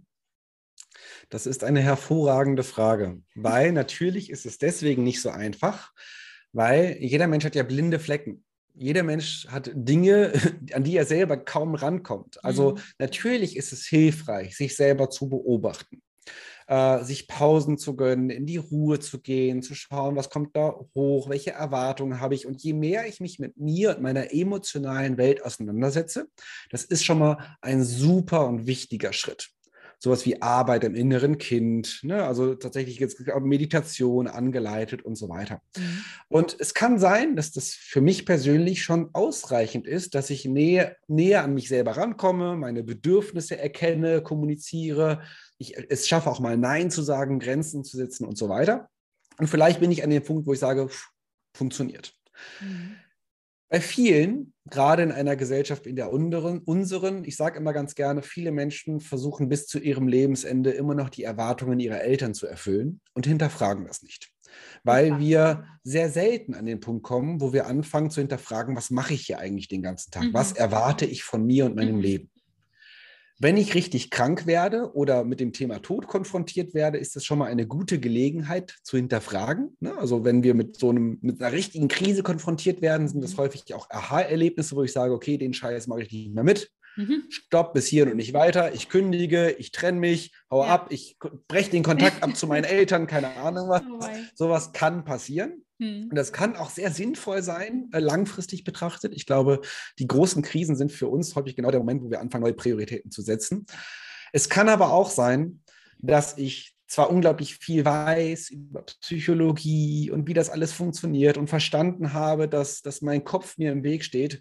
Das ist eine hervorragende Frage, weil natürlich ist es deswegen nicht so einfach, weil jeder Mensch hat ja blinde Flecken. Jeder Mensch hat Dinge, an die er selber kaum rankommt. Also Mhm. natürlich ist es hilfreich, sich selber zu beobachten, äh, sich Pausen zu gönnen, in die Ruhe zu gehen, zu schauen, was kommt da hoch, welche Erwartungen habe ich. Und je mehr ich mich mit mir und meiner emotionalen Welt auseinandersetze, das ist schon mal ein super und wichtiger Schritt. Sowas wie Arbeit im inneren Kind, ne? Also tatsächlich jetzt Meditation angeleitet und so weiter. Mhm. Und es kann sein, dass das für mich persönlich schon ausreichend ist, dass ich näher, näher an mich selber rankomme, meine Bedürfnisse erkenne, kommuniziere, ich es schaffe auch mal Nein zu sagen, Grenzen zu setzen und so weiter. Und vielleicht bin ich an dem Punkt, wo ich sage, pff, funktioniert. Mhm. Bei vielen, gerade in einer Gesellschaft in der unteren, unseren, ich sage immer ganz gerne, viele Menschen versuchen bis zu ihrem Lebensende immer noch die Erwartungen ihrer Eltern zu erfüllen und hinterfragen das nicht. Weil wir sehr selten an den Punkt kommen, wo wir anfangen zu hinterfragen, was mache ich hier eigentlich den ganzen Tag? Was Mhm. erwarte ich von mir und meinem Mhm. Leben? Wenn ich richtig krank werde oder mit dem Thema Tod konfrontiert werde, ist das schon mal eine gute Gelegenheit zu hinterfragen. Ne? Also wenn wir mit so einem, mit einer richtigen Krise konfrontiert werden, sind das häufig auch Aha-Erlebnisse, wo ich sage, okay, den Scheiß mache ich nicht mehr mit. Mhm. Stopp, bis hierhin und nicht weiter. Ich kündige, ich trenne mich, hau Ja. ab, ich breche den Kontakt ab zu meinen Eltern, keine Ahnung was. Oh wei. Sowas kann passieren. Mhm. Und das kann auch sehr sinnvoll sein, äh, langfristig betrachtet. Ich glaube, die großen Krisen sind für uns häufig genau der Moment, wo wir anfangen, neue Prioritäten zu setzen. Es kann aber auch sein, dass ich zwar unglaublich viel weiß über Psychologie und wie das alles funktioniert und verstanden habe, dass, dass mein Kopf mir im Weg steht.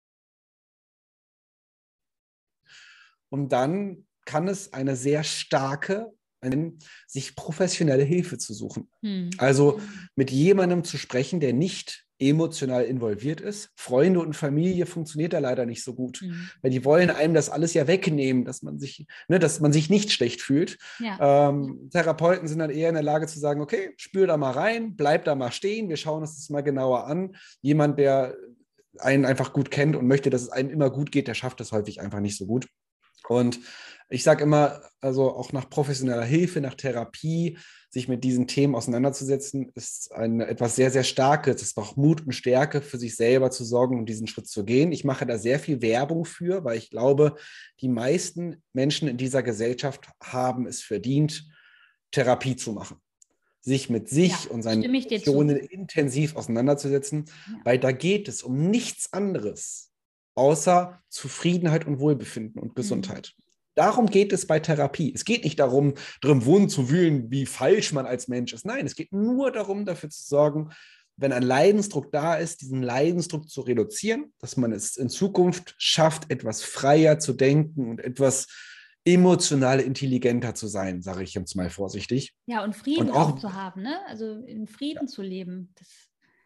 Und dann kann es eine sehr starke, sich professionelle Hilfe zu suchen. Mhm. Also mit jemandem zu sprechen, der nicht emotional involviert ist. Freunde und Familie funktioniert da leider nicht so gut, Mhm. weil die wollen einem das alles ja wegnehmen, dass man sich, ne, dass man sich nicht schlecht fühlt. Ja. Ähm, Therapeuten sind dann eher in der Lage zu sagen, okay, spür da mal rein, bleib da mal stehen, wir schauen uns das mal genauer an. Jemand, der einen einfach gut kennt und möchte, dass es einem immer gut geht, der schafft das häufig einfach nicht so gut. Und ich sage immer, also auch nach professioneller Hilfe, nach Therapie, sich mit diesen Themen auseinanderzusetzen, ist ein, etwas sehr, sehr Starkes. Es braucht Mut und Stärke, für sich selber zu sorgen und diesen Schritt zu gehen. Ich mache da sehr viel Werbung für, weil ich glaube, die meisten Menschen in dieser Gesellschaft haben es verdient, Therapie zu machen. Sich mit sich Ja, und seinen stimme ich dir zu. Emotionen intensiv auseinanderzusetzen, Ja. weil da geht es um nichts anderes außer Zufriedenheit und Wohlbefinden und Gesundheit. Mhm. Darum geht es bei Therapie. Es geht nicht darum, drin wohnen zu wühlen, wie falsch man als Mensch ist. Nein, es geht nur darum, dafür zu sorgen, wenn ein Leidensdruck da ist, diesen Leidensdruck zu reduzieren, dass man es in Zukunft schafft, etwas freier zu denken und etwas emotional intelligenter zu sein, sage ich jetzt mal vorsichtig. Ja, und Frieden und auch, auch zu haben, ne? Also in Frieden ja. zu leben. Das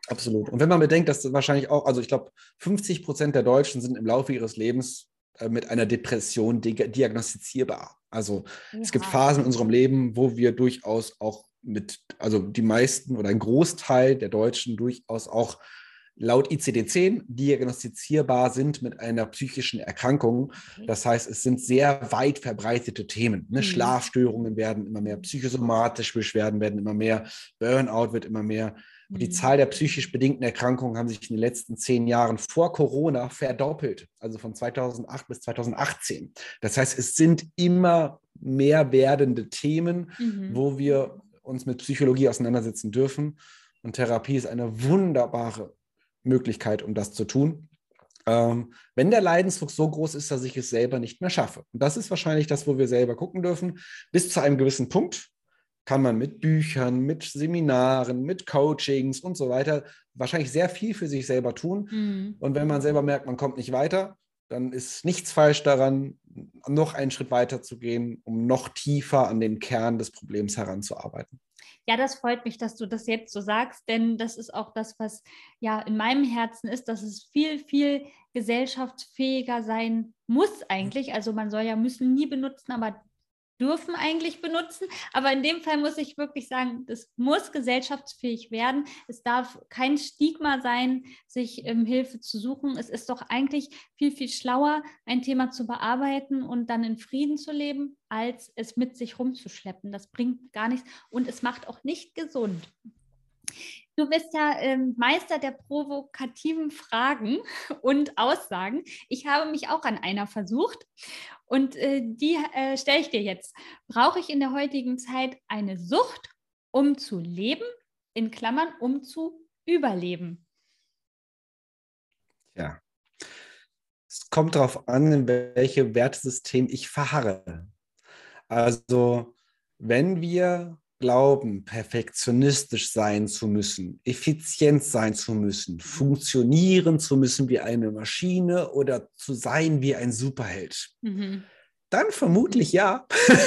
Absolut. Und wenn man bedenkt, dass wahrscheinlich auch, also ich glaube, fünfzig Prozent der Deutschen sind im Laufe ihres Lebens äh, mit einer Depression di diagnostizierbar. Also es gibt Oha. Phasen in unserem Leben, wo wir durchaus auch mit, also die meisten oder ein Großteil der Deutschen durchaus auch laut I C D zehn diagnostizierbar sind mit einer psychischen Erkrankung. Okay. Das heißt, es sind sehr weit verbreitete Themen. Ne? Mhm. Schlafstörungen werden immer mehr, psychosomatische Beschwerden werden immer mehr, Burnout wird immer mehr. Und die Mhm. Zahl der psychisch bedingten Erkrankungen haben sich in den letzten zehn Jahren vor Corona verdoppelt, also von zweitausendacht bis zweitausendachtzehn. Das heißt, es sind immer mehr werdende Themen, Mhm. wo wir uns mit Psychologie auseinandersetzen dürfen. Und Therapie ist eine wunderbare Möglichkeit, um das zu tun. Ähm, wenn der Leidensdruck so groß ist, dass ich es selber nicht mehr schaffe. Und das ist wahrscheinlich das, wo wir selber gucken dürfen. Bis zu einem gewissen Punkt kann man mit Büchern, mit Seminaren, mit Coachings und so weiter wahrscheinlich sehr viel für sich selber tun. Mhm. Und wenn man selber merkt, man kommt nicht weiter, dann ist nichts falsch daran, noch einen Schritt weiter zu gehen, um noch tiefer an den Kern des Problems heranzuarbeiten. Ja, das freut mich, dass du das jetzt so sagst, denn das ist auch das, was ja in meinem Herzen ist, dass es viel, viel gesellschaftsfähiger sein muss eigentlich. Also man soll ja müssen nie benutzen, aber dürfen eigentlich benutzen. Aber in dem Fall muss ich wirklich sagen, das muss gesellschaftsfähig werden. Es darf kein Stigma sein, sich ähm, Hilfe zu suchen. Es ist doch eigentlich viel, viel schlauer, ein Thema zu bearbeiten und dann in Frieden zu leben, als es mit sich rumzuschleppen. Das bringt gar nichts und es macht auch nicht gesund. Du bist ja ähm, Meister der provokativen Fragen und Aussagen. Ich habe mich auch an einer versucht und äh, die äh, stelle ich dir jetzt. Brauche ich in der heutigen Zeit eine Sucht, um zu leben, in Klammern, um zu überleben? Ja, es kommt darauf an, in welchem Wertesystem ich verharre. Also, wenn wir glauben, perfektionistisch sein zu müssen, effizient sein zu müssen, funktionieren zu müssen wie eine Maschine oder zu sein wie ein Superheld, Mhm. dann vermutlich ja.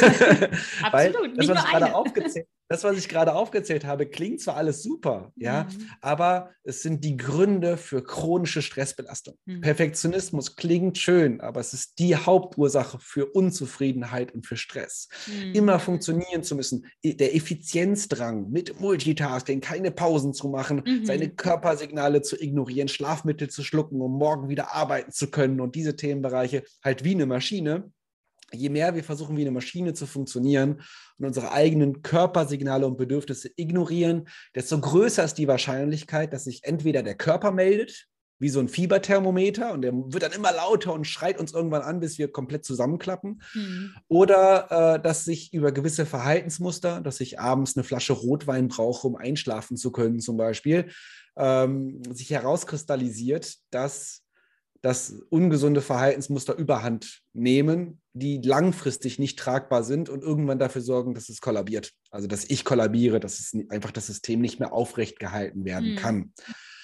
Weil Absolut, das, nicht was nur ich gerade eine. aufgezählt, das, was ich gerade aufgezählt habe, klingt zwar alles super, ja, Mhm. aber es sind die Gründe für chronische Stressbelastung. Mhm. Perfektionismus klingt schön, aber es ist die Hauptursache für Unzufriedenheit und für Stress. Mhm. Immer funktionieren zu müssen, der Effizienzdrang mit Multitasking, keine Pausen zu machen, seine Mhm. Körpersignale zu ignorieren, Schlafmittel zu schlucken, um morgen wieder arbeiten zu können und diese Themenbereiche halt wie eine Maschine. Je mehr wir versuchen, wie eine Maschine zu funktionieren und unsere eigenen Körpersignale und Bedürfnisse ignorieren, desto größer ist die Wahrscheinlichkeit, dass sich entweder der Körper meldet, wie so ein Fieberthermometer, und der wird dann immer lauter und schreit uns irgendwann an, bis wir komplett zusammenklappen, Mhm. oder äh, dass sich über gewisse Verhaltensmuster, dass ich abends eine Flasche Rotwein brauche, um einschlafen zu können zum Beispiel, ähm, sich herauskristallisiert, dass dass ungesunde Verhaltensmuster überhand nehmen, die langfristig nicht tragbar sind und irgendwann dafür sorgen, dass es kollabiert. Also dass ich kollabiere, dass es einfach das System nicht mehr aufrecht gehalten werden Mhm. kann.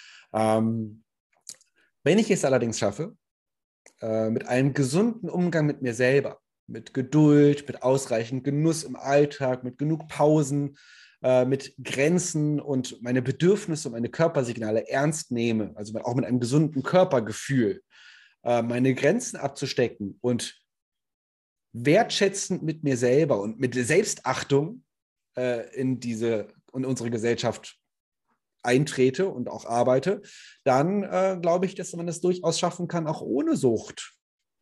Ähm, wenn ich es allerdings schaffe, äh, mit einem gesunden Umgang mit mir selber, mit Geduld, mit ausreichend Genuss im Alltag, mit genug Pausen, äh, mit Grenzen und meine Bedürfnisse und meine Körpersignale ernst nehme, also auch mit einem gesunden Körpergefühl, äh, meine Grenzen abzustecken und wertschätzend mit mir selber und mit Selbstachtung äh, in diese in unsere Gesellschaft eintrete und auch arbeite, dann äh, glaube ich, dass man das durchaus schaffen kann, auch ohne Sucht.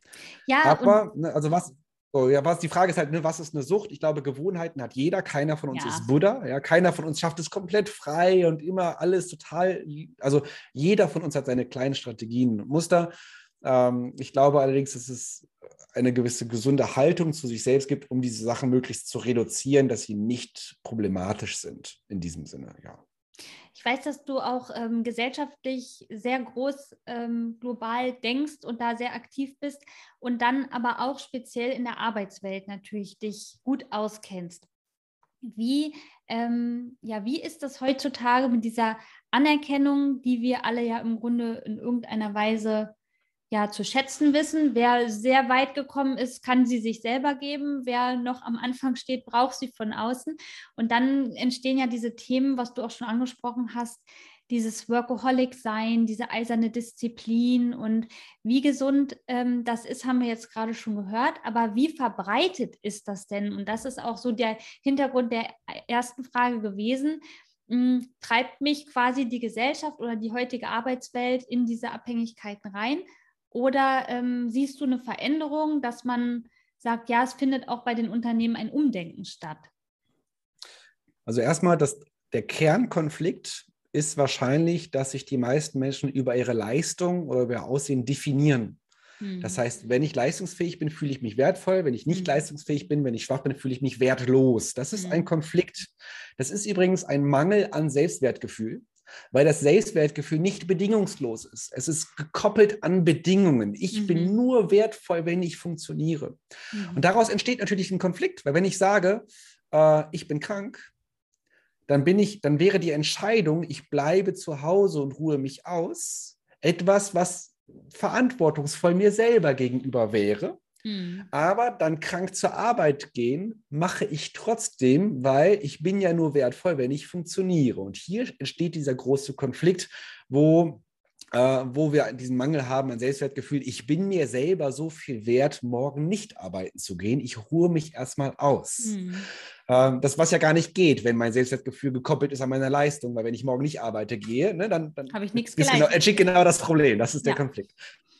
Ja, und Aber, ne, also was, so, ja, was, die Frage ist halt, ne, was ist eine Sucht? Ich glaube, Gewohnheiten hat jeder, keiner von uns ja. ist Buddha, ja, keiner von uns schafft es komplett frei und immer alles total, also jeder von uns hat seine kleinen Strategien und Muster. Ähm, ich glaube allerdings, dass es eine gewisse gesunde Haltung zu sich selbst gibt, um diese Sachen möglichst zu reduzieren, dass sie nicht problematisch sind in diesem Sinne, ja. Ich weiß, dass du auch ähm, gesellschaftlich sehr groß ähm, global denkst und da sehr aktiv bist und dann aber auch speziell in der Arbeitswelt natürlich dich gut auskennst. Wie, ähm, ja, wie ist das heutzutage mit dieser Anerkennung, die wir alle ja im Grunde in irgendeiner Weise ja, zu schätzen wissen? Wer sehr weit gekommen ist, kann sie sich selber geben. Wer noch am Anfang steht, braucht sie von außen. Und dann entstehen ja diese Themen, was du auch schon angesprochen hast, dieses Workaholic-Sein, diese eiserne Disziplin und wie gesund ähm, das ist, haben wir jetzt gerade schon gehört, aber wie verbreitet ist das denn? Und das ist auch so der Hintergrund der ersten Frage gewesen. Hm, treibt mich quasi die Gesellschaft oder die heutige Arbeitswelt in diese Abhängigkeiten rein? Oder ähm, siehst du eine Veränderung, dass man sagt, ja, es findet auch bei den Unternehmen ein Umdenken statt? Also erstmal, das, der Kernkonflikt ist wahrscheinlich, dass sich die meisten Menschen über ihre Leistung oder über ihr Aussehen definieren. Hm. Das heißt, wenn ich leistungsfähig bin, fühle ich mich wertvoll. Wenn ich nicht hm. leistungsfähig bin, wenn ich schwach bin, fühle ich mich wertlos. Das ist hm. ein Konflikt. Das ist übrigens ein Mangel an Selbstwertgefühl, weil das Selbstwertgefühl nicht bedingungslos ist. Es ist gekoppelt an Bedingungen. Ich mhm. bin nur wertvoll, wenn ich funktioniere. Mhm. Und daraus entsteht natürlich ein Konflikt, weil wenn ich sage, äh, ich bin krank, dann bin ich, dann wäre die Entscheidung, ich bleibe zu Hause und ruhe mich aus, etwas, was verantwortungsvoll mir selber gegenüber wäre. Mhm. Aber dann krank zur Arbeit gehen, mache ich trotzdem, weil ich bin ja nur wertvoll, wenn ich funktioniere. Und hier entsteht dieser große Konflikt, wo, äh, wo wir diesen Mangel haben an Selbstwertgefühl. Ich bin mir selber so viel wert, morgen nicht arbeiten zu gehen. Ich ruhe mich erstmal aus. Mhm. Äh, das, was ja gar nicht geht, wenn mein Selbstwertgefühl gekoppelt ist an meiner Leistung. Weil wenn ich morgen nicht arbeite gehe, ne, dann, dann habe ich nichts geleistet. Genau, entsteht genau das Problem. Das ist der ja. Konflikt.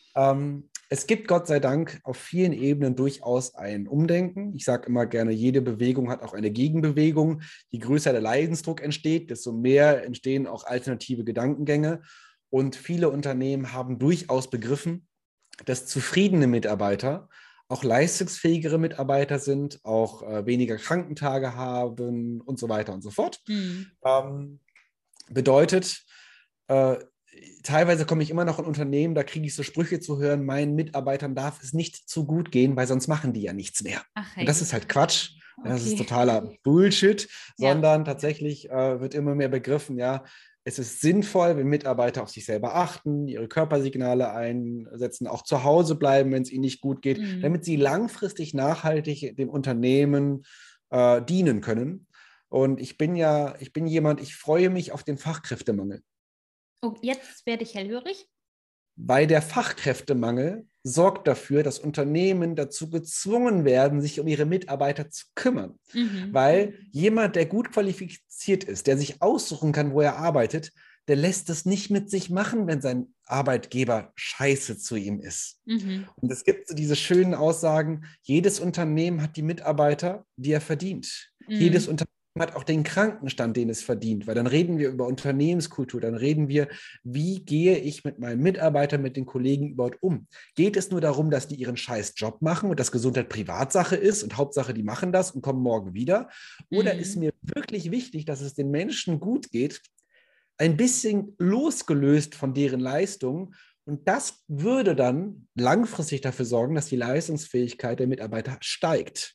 Ähm, Es gibt Gott sei Dank auf vielen Ebenen durchaus ein Umdenken. Ich sage immer gerne, jede Bewegung hat auch eine Gegenbewegung. Je größer der Leidensdruck entsteht, desto mehr entstehen auch alternative Gedankengänge. Und viele Unternehmen haben durchaus begriffen, dass zufriedene Mitarbeiter auch leistungsfähigere Mitarbeiter sind, auch äh, weniger Krankentage haben und so weiter und so fort. Mhm. Ähm, bedeutet, äh, teilweise komme ich immer noch in Unternehmen, da kriege ich so Sprüche zu hören, meinen Mitarbeitern darf es nicht zu gut gehen, weil sonst machen die ja nichts mehr. Ach, hey. Und das ist halt Quatsch. Okay. Das ist totaler Bullshit, ja. Sondern tatsächlich äh, wird immer mehr begriffen, ja, es ist sinnvoll, wenn Mitarbeiter auf sich selber achten, ihre Körpersignale einsetzen, auch zu Hause bleiben, wenn es ihnen nicht gut geht, mhm. damit sie langfristig nachhaltig dem Unternehmen äh, dienen können. Und ich bin ja, ich bin jemand, ich freue mich auf den Fachkräftemangel. Oh, jetzt werde ich hellhörig. Weil der Fachkräftemangel sorgt dafür, dass Unternehmen dazu gezwungen werden, sich um ihre Mitarbeiter zu kümmern. Mhm. Weil jemand, der gut qualifiziert ist, der sich aussuchen kann, wo er arbeitet, der lässt es nicht mit sich machen, wenn sein Arbeitgeber scheiße zu ihm ist. Mhm. Und es gibt so diese schönen Aussagen, jedes Unternehmen hat die Mitarbeiter, die er verdient. Mhm. Jedes Unternehmen hat auch den Krankenstand, den es verdient, weil dann reden wir über Unternehmenskultur, dann reden wir, wie gehe ich mit meinen Mitarbeitern, mit den Kollegen überhaupt um? Geht es nur darum, dass die ihren scheiß Job machen und dass Gesundheit Privatsache ist und Hauptsache, die machen das und kommen morgen wieder? Oder mhm. ist mir wirklich wichtig, dass es den Menschen gut geht, ein bisschen losgelöst von deren Leistung? Und das würde dann langfristig dafür sorgen, dass die Leistungsfähigkeit der Mitarbeiter steigt.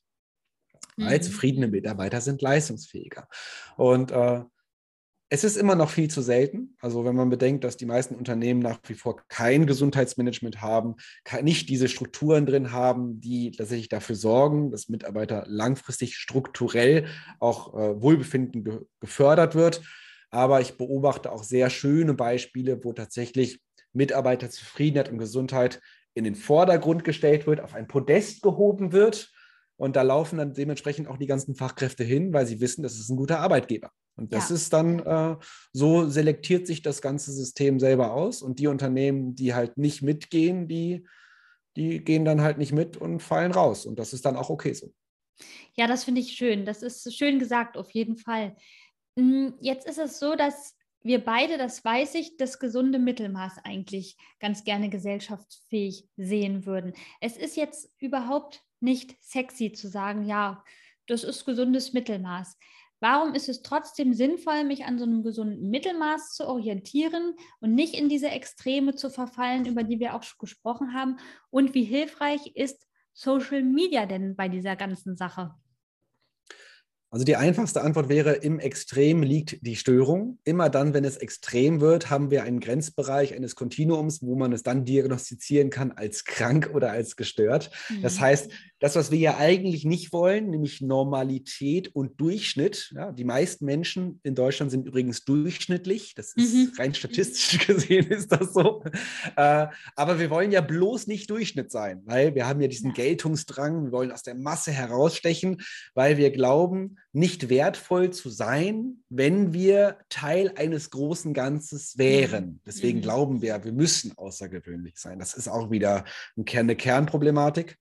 Weil mhm. zufriedene Mitarbeiter sind leistungsfähiger. Und äh, es ist immer noch viel zu selten. Also wenn man bedenkt, dass die meisten Unternehmen nach wie vor kein Gesundheitsmanagement haben, nicht diese Strukturen drin haben, die tatsächlich dafür sorgen, dass Mitarbeiter langfristig strukturell auch äh, Wohlbefinden ge- gefördert wird. Aber ich beobachte auch sehr schöne Beispiele, wo tatsächlich Mitarbeiterzufriedenheit und Gesundheit in den Vordergrund gestellt wird, auf ein Podest gehoben wird. Und da laufen dann dementsprechend auch die ganzen Fachkräfte hin, weil sie wissen, das ist ein guter Arbeitgeber. Und das ja. ist dann, äh, so selektiert sich das ganze System selber aus. Und die Unternehmen, die halt nicht mitgehen, die, die gehen dann halt nicht mit und fallen raus. Und das ist dann auch okay so. Ja, das finde ich schön. Das ist schön gesagt, auf jeden Fall. Jetzt ist es so, dass wir beide, das weiß ich, das gesunde Mittelmaß eigentlich ganz gerne gesellschaftsfähig sehen würden. Es ist jetzt überhaupt nicht sexy zu sagen, ja, das ist gesundes Mittelmaß. Warum ist es trotzdem sinnvoll, mich an so einem gesunden Mittelmaß zu orientieren und nicht in diese Extreme zu verfallen, über die wir auch schon gesprochen haben? Und wie hilfreich ist Social Media denn bei dieser ganzen Sache? Also die einfachste Antwort wäre, im Extrem liegt die Störung. Immer dann, wenn es extrem wird, haben wir einen Grenzbereich eines Kontinuums, wo man es dann diagnostizieren kann als krank oder als gestört. Mhm. Das heißt, das, was wir ja eigentlich nicht wollen, nämlich Normalität und Durchschnitt. Ja, die meisten Menschen in Deutschland sind übrigens durchschnittlich. Das ist Mhm. rein statistisch gesehen ist das so. Äh, aber wir wollen ja bloß nicht Durchschnitt sein, weil wir haben ja diesen Ja. Geltungsdrang. Wir wollen aus der Masse herausstechen, weil wir glauben, nicht wertvoll zu sein, wenn wir Teil eines großen Ganzes wären. Deswegen Mhm. glauben wir, wir müssen außergewöhnlich sein. Das ist auch wieder eine Kernproblematik.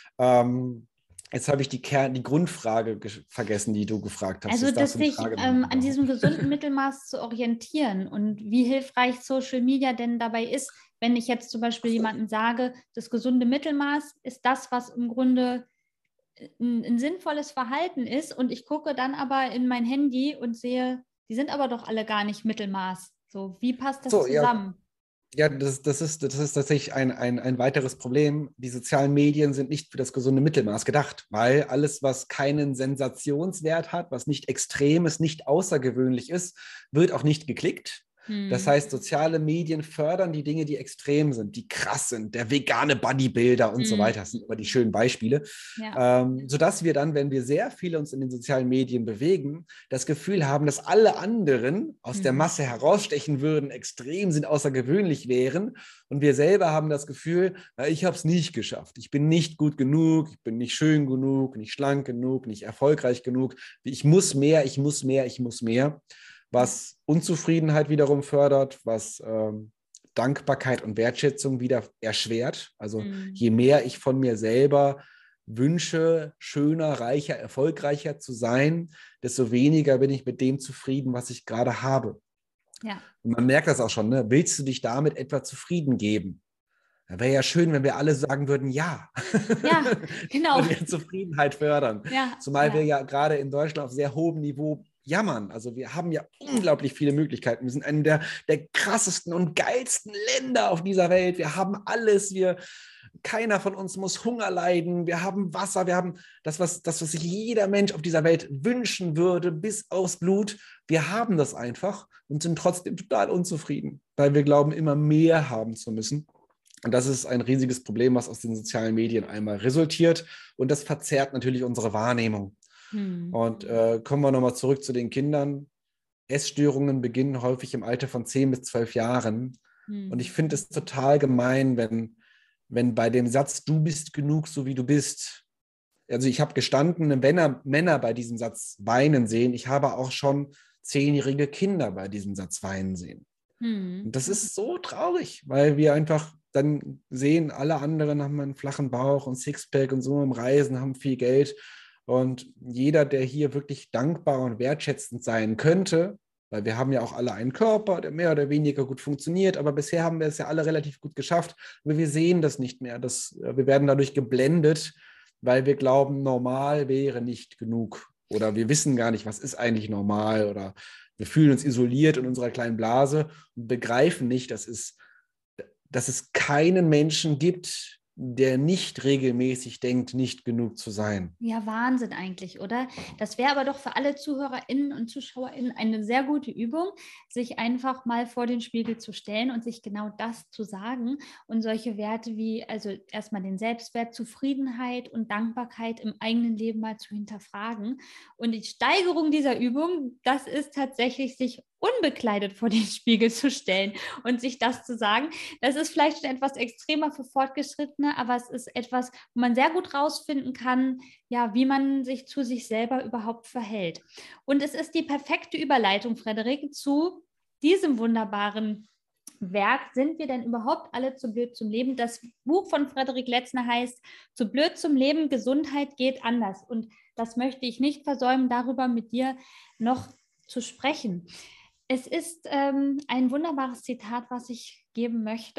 Ähm, jetzt habe ich die, Kern, die Grundfrage vergessen, die du gefragt hast. Also, Jetzt dass darfst du die sich Frage ähm, nochmal an diesem beantworten. gesunden Mittelmaß zu orientieren und wie hilfreich Social Media denn dabei ist, wenn ich jetzt zum Beispiel jemandem sage, das gesunde Mittelmaß ist das, was im Grunde ein, ein sinnvolles Verhalten ist, und ich gucke dann aber in mein Handy und sehe, die sind aber doch alle gar nicht Mittelmaß. So, wie passt das So, ja, zusammen? ja, das, das, ist, das ist tatsächlich ein, ein, ein weiteres Problem. Die sozialen Medien sind nicht für das gesunde Mittelmaß gedacht, weil alles, was keinen Sensationswert hat, was nicht extrem ist, nicht außergewöhnlich ist, wird auch nicht geklickt. Das Hm. heißt, soziale Medien fördern die Dinge, die extrem sind, die krass sind, der vegane Bodybuilder und Hm. so weiter. Das sind immer die schönen Beispiele. Ja. Ähm, sodass wir dann, wenn wir sehr viele uns in den sozialen Medien bewegen, das Gefühl haben, dass alle anderen aus Hm. der Masse herausstechen würden, extrem sind, außergewöhnlich wären. Und wir selber haben das Gefühl, na, ich habe es nicht geschafft. Ich bin nicht gut genug, ich bin nicht schön genug, nicht schlank genug, nicht erfolgreich genug. Ich muss mehr, ich muss mehr, ich muss mehr. Was Unzufriedenheit wiederum fördert, was ähm, Dankbarkeit und Wertschätzung wieder erschwert. Also Hm. je mehr ich von mir selber wünsche, schöner, reicher, erfolgreicher zu sein, desto weniger bin ich mit dem zufrieden, was ich gerade habe. Ja. Und man merkt das auch schon, ne? Willst du dich damit etwa zufrieden geben? Da wäre ja schön, wenn wir alle sagen würden, ja. Ja, genau. Und wir Zufriedenheit fördern. Ja, Zumal ja. wir ja gerade in Deutschland auf sehr hohem Niveau jammern. Also wir haben ja unglaublich viele Möglichkeiten. Wir sind einer der, der krassesten und geilsten Länder auf dieser Welt. Wir haben alles. Wir, keiner von uns muss Hunger leiden. Wir haben Wasser. Wir haben das, was, das, was sich jeder Mensch auf dieser Welt wünschen würde, bis aufs Blut. Wir haben das einfach und sind trotzdem total unzufrieden, weil wir glauben, immer mehr haben zu müssen. Und das ist ein riesiges Problem, was aus den sozialen Medien einmal resultiert. Und das verzerrt natürlich unsere Wahrnehmung. Hm. Und äh, kommen wir nochmal zurück zu den Kindern. Essstörungen beginnen häufig im Alter von zehn bis zwölf Jahren. Hm. Und ich finde es total gemein, wenn, wenn bei dem Satz, du bist genug, so wie du bist, also ich habe gestandene Männer, Männer bei diesem Satz weinen sehen. Ich habe auch schon zehnjährige Kinder bei diesem Satz weinen sehen. Hm. Und das ist so traurig, weil wir einfach dann sehen, alle anderen haben einen flachen Bauch und Sixpack und so im Reisen, haben viel Geld. Und jeder, der hier wirklich dankbar und wertschätzend sein könnte, weil wir haben ja auch alle einen Körper, der mehr oder weniger gut funktioniert, aber bisher haben wir es ja alle relativ gut geschafft, aber wir sehen das nicht mehr. Das, wir werden dadurch geblendet, weil wir glauben, normal wäre nicht genug. Oder wir wissen gar nicht, was ist eigentlich normal, oder wir fühlen uns isoliert in unserer kleinen Blase und begreifen nicht, dass es, dass es keinen Menschen gibt, der nicht regelmäßig denkt, nicht genug zu sein. Ja, Wahnsinn eigentlich, oder? Das wäre aber doch für alle ZuhörerInnen und ZuschauerInnen eine sehr gute Übung, sich einfach mal vor den Spiegel zu stellen und sich genau das zu sagen und solche Werte wie, also erstmal den Selbstwert, Zufriedenheit und Dankbarkeit im eigenen Leben mal zu hinterfragen. Und die Steigerung dieser Übung, das ist tatsächlich, sich unbekleidet vor den Spiegel zu stellen und sich das zu sagen. Das ist vielleicht schon etwas extremer für Fortgeschrittene, aber es ist etwas, wo man sehr gut rausfinden kann, ja, wie man sich zu sich selber überhaupt verhält. Und es ist die perfekte Überleitung, Frederik, zu diesem wunderbaren Werk. Sind wir denn überhaupt alle zu blöd zum Leben? Das Buch von Frederik Letzner heißt Zu blöd zum Leben, Gesundheit geht anders. Und das möchte ich nicht versäumen, darüber mit dir noch zu sprechen. Es ist ähm, ein wunderbares Zitat, was ich geben möchte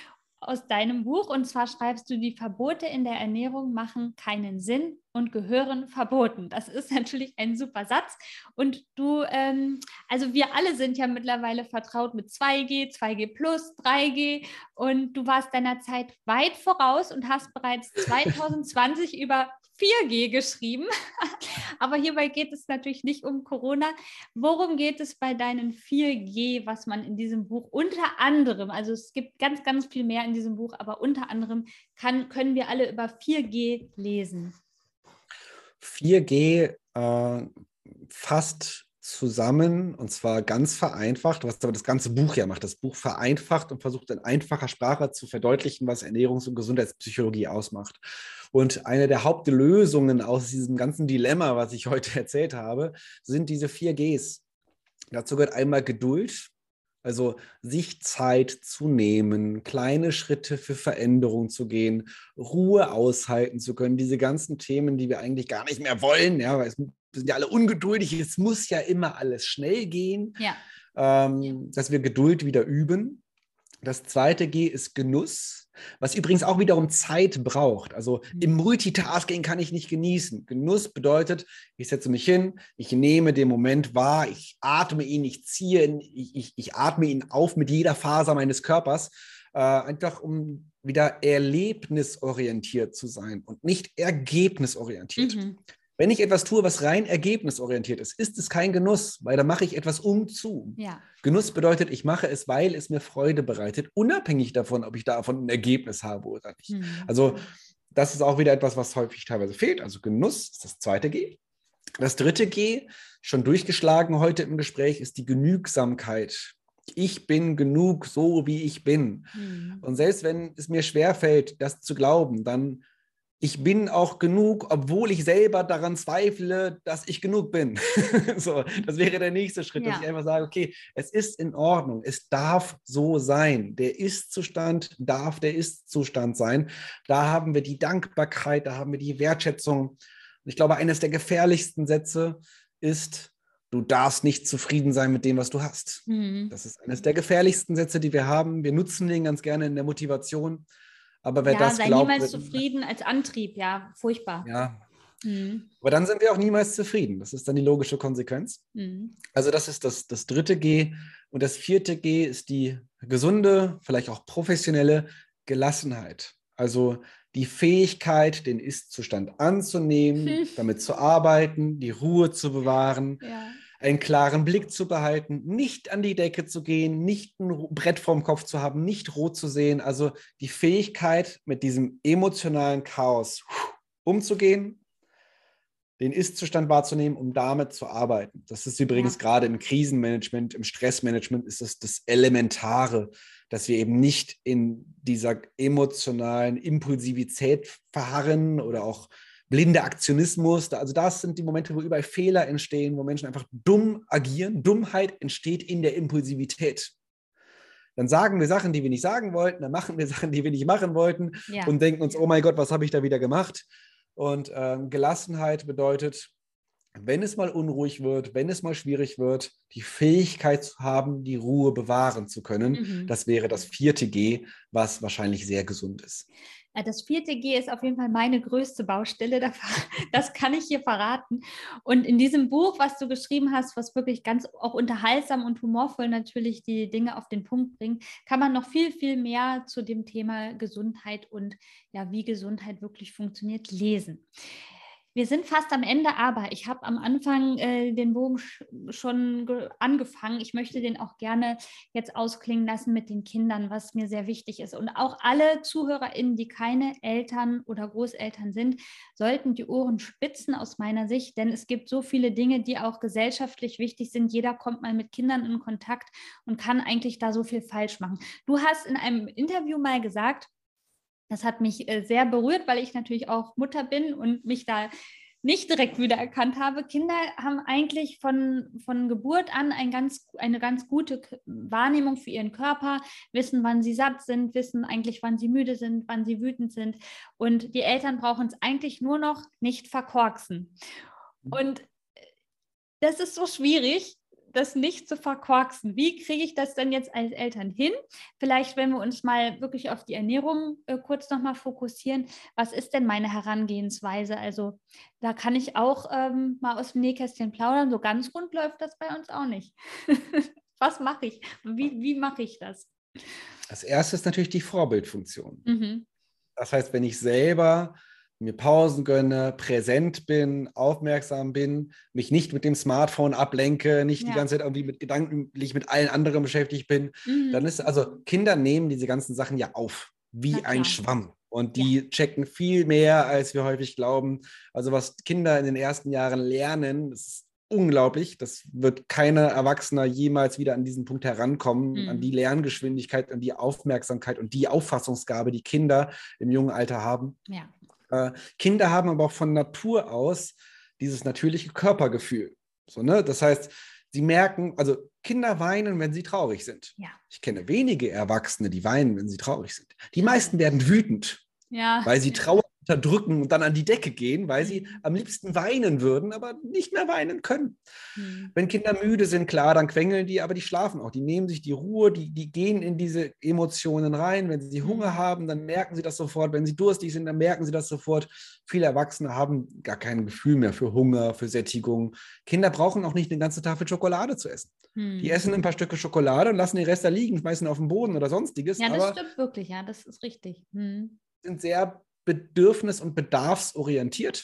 aus deinem Buch. Und zwar schreibst du, die Verbote in der Ernährung machen keinen Sinn und gehören verboten. Das ist natürlich ein super Satz. Und du, ähm, also wir alle sind ja mittlerweile vertraut mit zwei G, zwei G plus, drei G. Und du warst deiner Zeit weit voraus und hast bereits zwanzig zwanzig über vier G geschrieben. Aber hierbei geht es natürlich nicht um Corona. Worum geht es bei deinen vier G, was man in diesem Buch unter anderem, also es gibt ganz, ganz viel mehr in diesem Buch, aber unter anderem kann, können wir alle über vier G lesen? vier G äh, fasst zusammen, und zwar ganz vereinfacht, was aber das ganze Buch ja macht. Das Buch vereinfacht und versucht in einfacher Sprache zu verdeutlichen, was Ernährungs- und Gesundheitspsychologie ausmacht. Und eine der Hauptlösungen aus diesem ganzen Dilemma, was ich heute erzählt habe, sind diese vier Gs. Dazu gehört einmal Geduld, also sich Zeit zu nehmen, kleine Schritte für Veränderung zu gehen, Ruhe aushalten zu können, diese ganzen Themen, die wir eigentlich gar nicht mehr wollen, ja, weil es wir sind ja alle ungeduldig, es muss ja immer alles schnell gehen, Ja. ähm, Ja. dass wir Geduld wieder üben. Das zweite G ist Genuss, was übrigens auch wiederum Zeit braucht. Also im Multitasking kann ich nicht genießen. Genuss bedeutet, ich setze mich hin, ich nehme den Moment wahr, ich atme ihn, ich ziehe ihn, ich, ich, ich atme ihn auf mit jeder Faser meines Körpers, äh, einfach um wieder erlebnisorientiert zu sein und nicht ergebnisorientiert. Mhm. Wenn ich etwas tue, was rein ergebnisorientiert ist, ist es kein Genuss, weil da mache ich etwas umzu. Ja. Genuss bedeutet, ich mache es, weil es mir Freude bereitet, unabhängig davon, ob ich davon ein Ergebnis habe oder nicht. Mhm. Also das ist auch wieder etwas, was häufig teilweise fehlt. Also Genuss ist das zweite G. Das dritte G, schon durchgeschlagen heute im Gespräch, ist die Genügsamkeit. Ich bin genug, so wie ich bin. Mhm. Und selbst wenn es mir schwerfällt, das zu glauben, dann ich bin auch genug, obwohl ich selber daran zweifle, dass ich genug bin. So, das wäre der nächste Schritt, ja. Dass ich einfach sage, okay, es ist in Ordnung, es darf so sein. Der Ist-Zustand darf der Ist-Zustand sein. Da haben wir die Dankbarkeit, da haben wir die Wertschätzung. Und ich glaube, eines der gefährlichsten Sätze ist, du darfst nicht zufrieden sein mit dem, was du hast. Mhm. Das ist eines der gefährlichsten Sätze, die wir haben. Wir nutzen den ganz gerne in der Motivation. Aber wer ja, das sei glaubt, niemals wird, zufrieden als Antrieb, ja, furchtbar. Ja. Mhm. Aber dann sind wir auch niemals zufrieden. Das ist dann die logische Konsequenz. Mhm. Also das ist das, das dritte G. Und das vierte G ist die gesunde, vielleicht auch professionelle Gelassenheit. Also die Fähigkeit, den Ist-Zustand anzunehmen, hm. damit zu arbeiten, die Ruhe zu bewahren, ja. einen klaren Blick zu behalten, nicht an die Decke zu gehen, nicht ein Brett vorm Kopf zu haben, nicht rot zu sehen. Also die Fähigkeit, mit diesem emotionalen Chaos umzugehen, den Ist-Zustand wahrzunehmen, um damit zu arbeiten. Das ist übrigens ja. gerade im Krisenmanagement, im Stressmanagement ist es das Elementare, dass wir eben nicht in dieser emotionalen Impulsivität verharren oder auch blinder Aktionismus. Also das sind die Momente, wo überall Fehler entstehen, wo Menschen einfach dumm agieren. Dummheit entsteht in der Impulsivität. Dann sagen wir Sachen, die wir nicht sagen wollten, dann machen wir Sachen, die wir nicht machen wollten ja. und denken uns, ja. oh mein Gott, was habe ich da wieder gemacht? Und ähm, Gelassenheit bedeutet, wenn es mal unruhig wird, wenn es mal schwierig wird, die Fähigkeit zu haben, die Ruhe bewahren zu können. Mhm. Das wäre das vierte G, was wahrscheinlich sehr gesund ist. Das vierte G ist auf jeden Fall meine größte Baustelle, das kann ich hier verraten. Und in diesem Buch, was du geschrieben hast, was wirklich ganz auch unterhaltsam und humorvoll natürlich die Dinge auf den Punkt bringt, kann man noch viel, viel mehr zu dem Thema Gesundheit und ja, wie Gesundheit wirklich funktioniert, lesen. Wir sind fast am Ende, aber ich habe am Anfang äh, den Bogen sch schon angefangen. Ich möchte den auch gerne jetzt ausklingen lassen mit den Kindern, was mir sehr wichtig ist. Und auch alle ZuhörerInnen, die keine Eltern oder Großeltern sind, sollten die Ohren spitzen aus meiner Sicht, denn es gibt so viele Dinge, die auch gesellschaftlich wichtig sind. Jeder kommt mal mit Kindern in Kontakt und kann eigentlich da so viel falsch machen. Du hast in einem Interview mal gesagt, das hat mich sehr berührt, weil ich natürlich auch Mutter bin und mich da nicht direkt wiedererkannt habe. Kinder haben eigentlich von, von Geburt an ein ganz, eine ganz gute Wahrnehmung für ihren Körper, wissen, wann sie satt sind, wissen eigentlich, wann sie müde sind, wann sie wütend sind. Und die Eltern brauchen es eigentlich nur noch nicht verkorksen. Und das ist so schwierig, das nicht zu verkorksen. Wie kriege ich das denn jetzt als Eltern hin? Vielleicht, wenn wir uns mal wirklich auf die Ernährung äh, kurz nochmal fokussieren. Was ist denn meine Herangehensweise? Also da kann ich auch ähm, mal aus dem Nähkästchen plaudern. So ganz rund läuft das bei uns auch nicht. Was mache ich? Wie, wie mache ich das? Als erstes natürlich die Vorbildfunktion. Mhm. Das heißt, wenn ich selber mir Pausen gönne, präsent bin, aufmerksam bin, mich nicht mit dem Smartphone ablenke, nicht ja. die ganze Zeit irgendwie mit gedanklich mit allen anderen beschäftigt bin, mhm. dann ist, also Kinder nehmen diese ganzen Sachen ja auf, wie ein Schwamm. Und die ja. checken viel mehr, als wir häufig glauben. Also was Kinder in den ersten Jahren lernen, das ist unglaublich. Das wird keiner Erwachsener jemals wieder an diesen Punkt herankommen, mhm. an die Lerngeschwindigkeit, an die Aufmerksamkeit und die Auffassungsgabe, die Kinder im jungen Alter haben. Ja. Äh, Kinder haben aber auch von Natur aus dieses natürliche Körpergefühl. So, ne? Das heißt, sie merken, also Kinder weinen, wenn sie traurig sind. Ja. Ich kenne wenige Erwachsene, die weinen, wenn sie traurig sind. Die meisten werden wütend, ja. weil sie Trauer unterdrücken und dann an die Decke gehen, weil sie am liebsten weinen würden, aber nicht mehr weinen können. Mhm. Wenn Kinder müde sind, klar, dann quengeln die, aber die schlafen auch. Die nehmen sich die Ruhe, die, die gehen in diese Emotionen rein. Wenn sie Hunger haben, dann merken sie das sofort. Wenn sie durstig sind, dann merken sie das sofort. Viele Erwachsene haben gar kein Gefühl mehr für Hunger, für Sättigung. Kinder brauchen auch nicht eine ganze Tafel Schokolade zu essen. Mhm. Die essen ein paar Stücke Schokolade und lassen den Rest da liegen, schmeißen auf den Boden oder sonstiges. Ja, das aber stimmt wirklich, ja, das ist richtig. Mhm. Sind sehr bedürfnis- und bedarfsorientiert.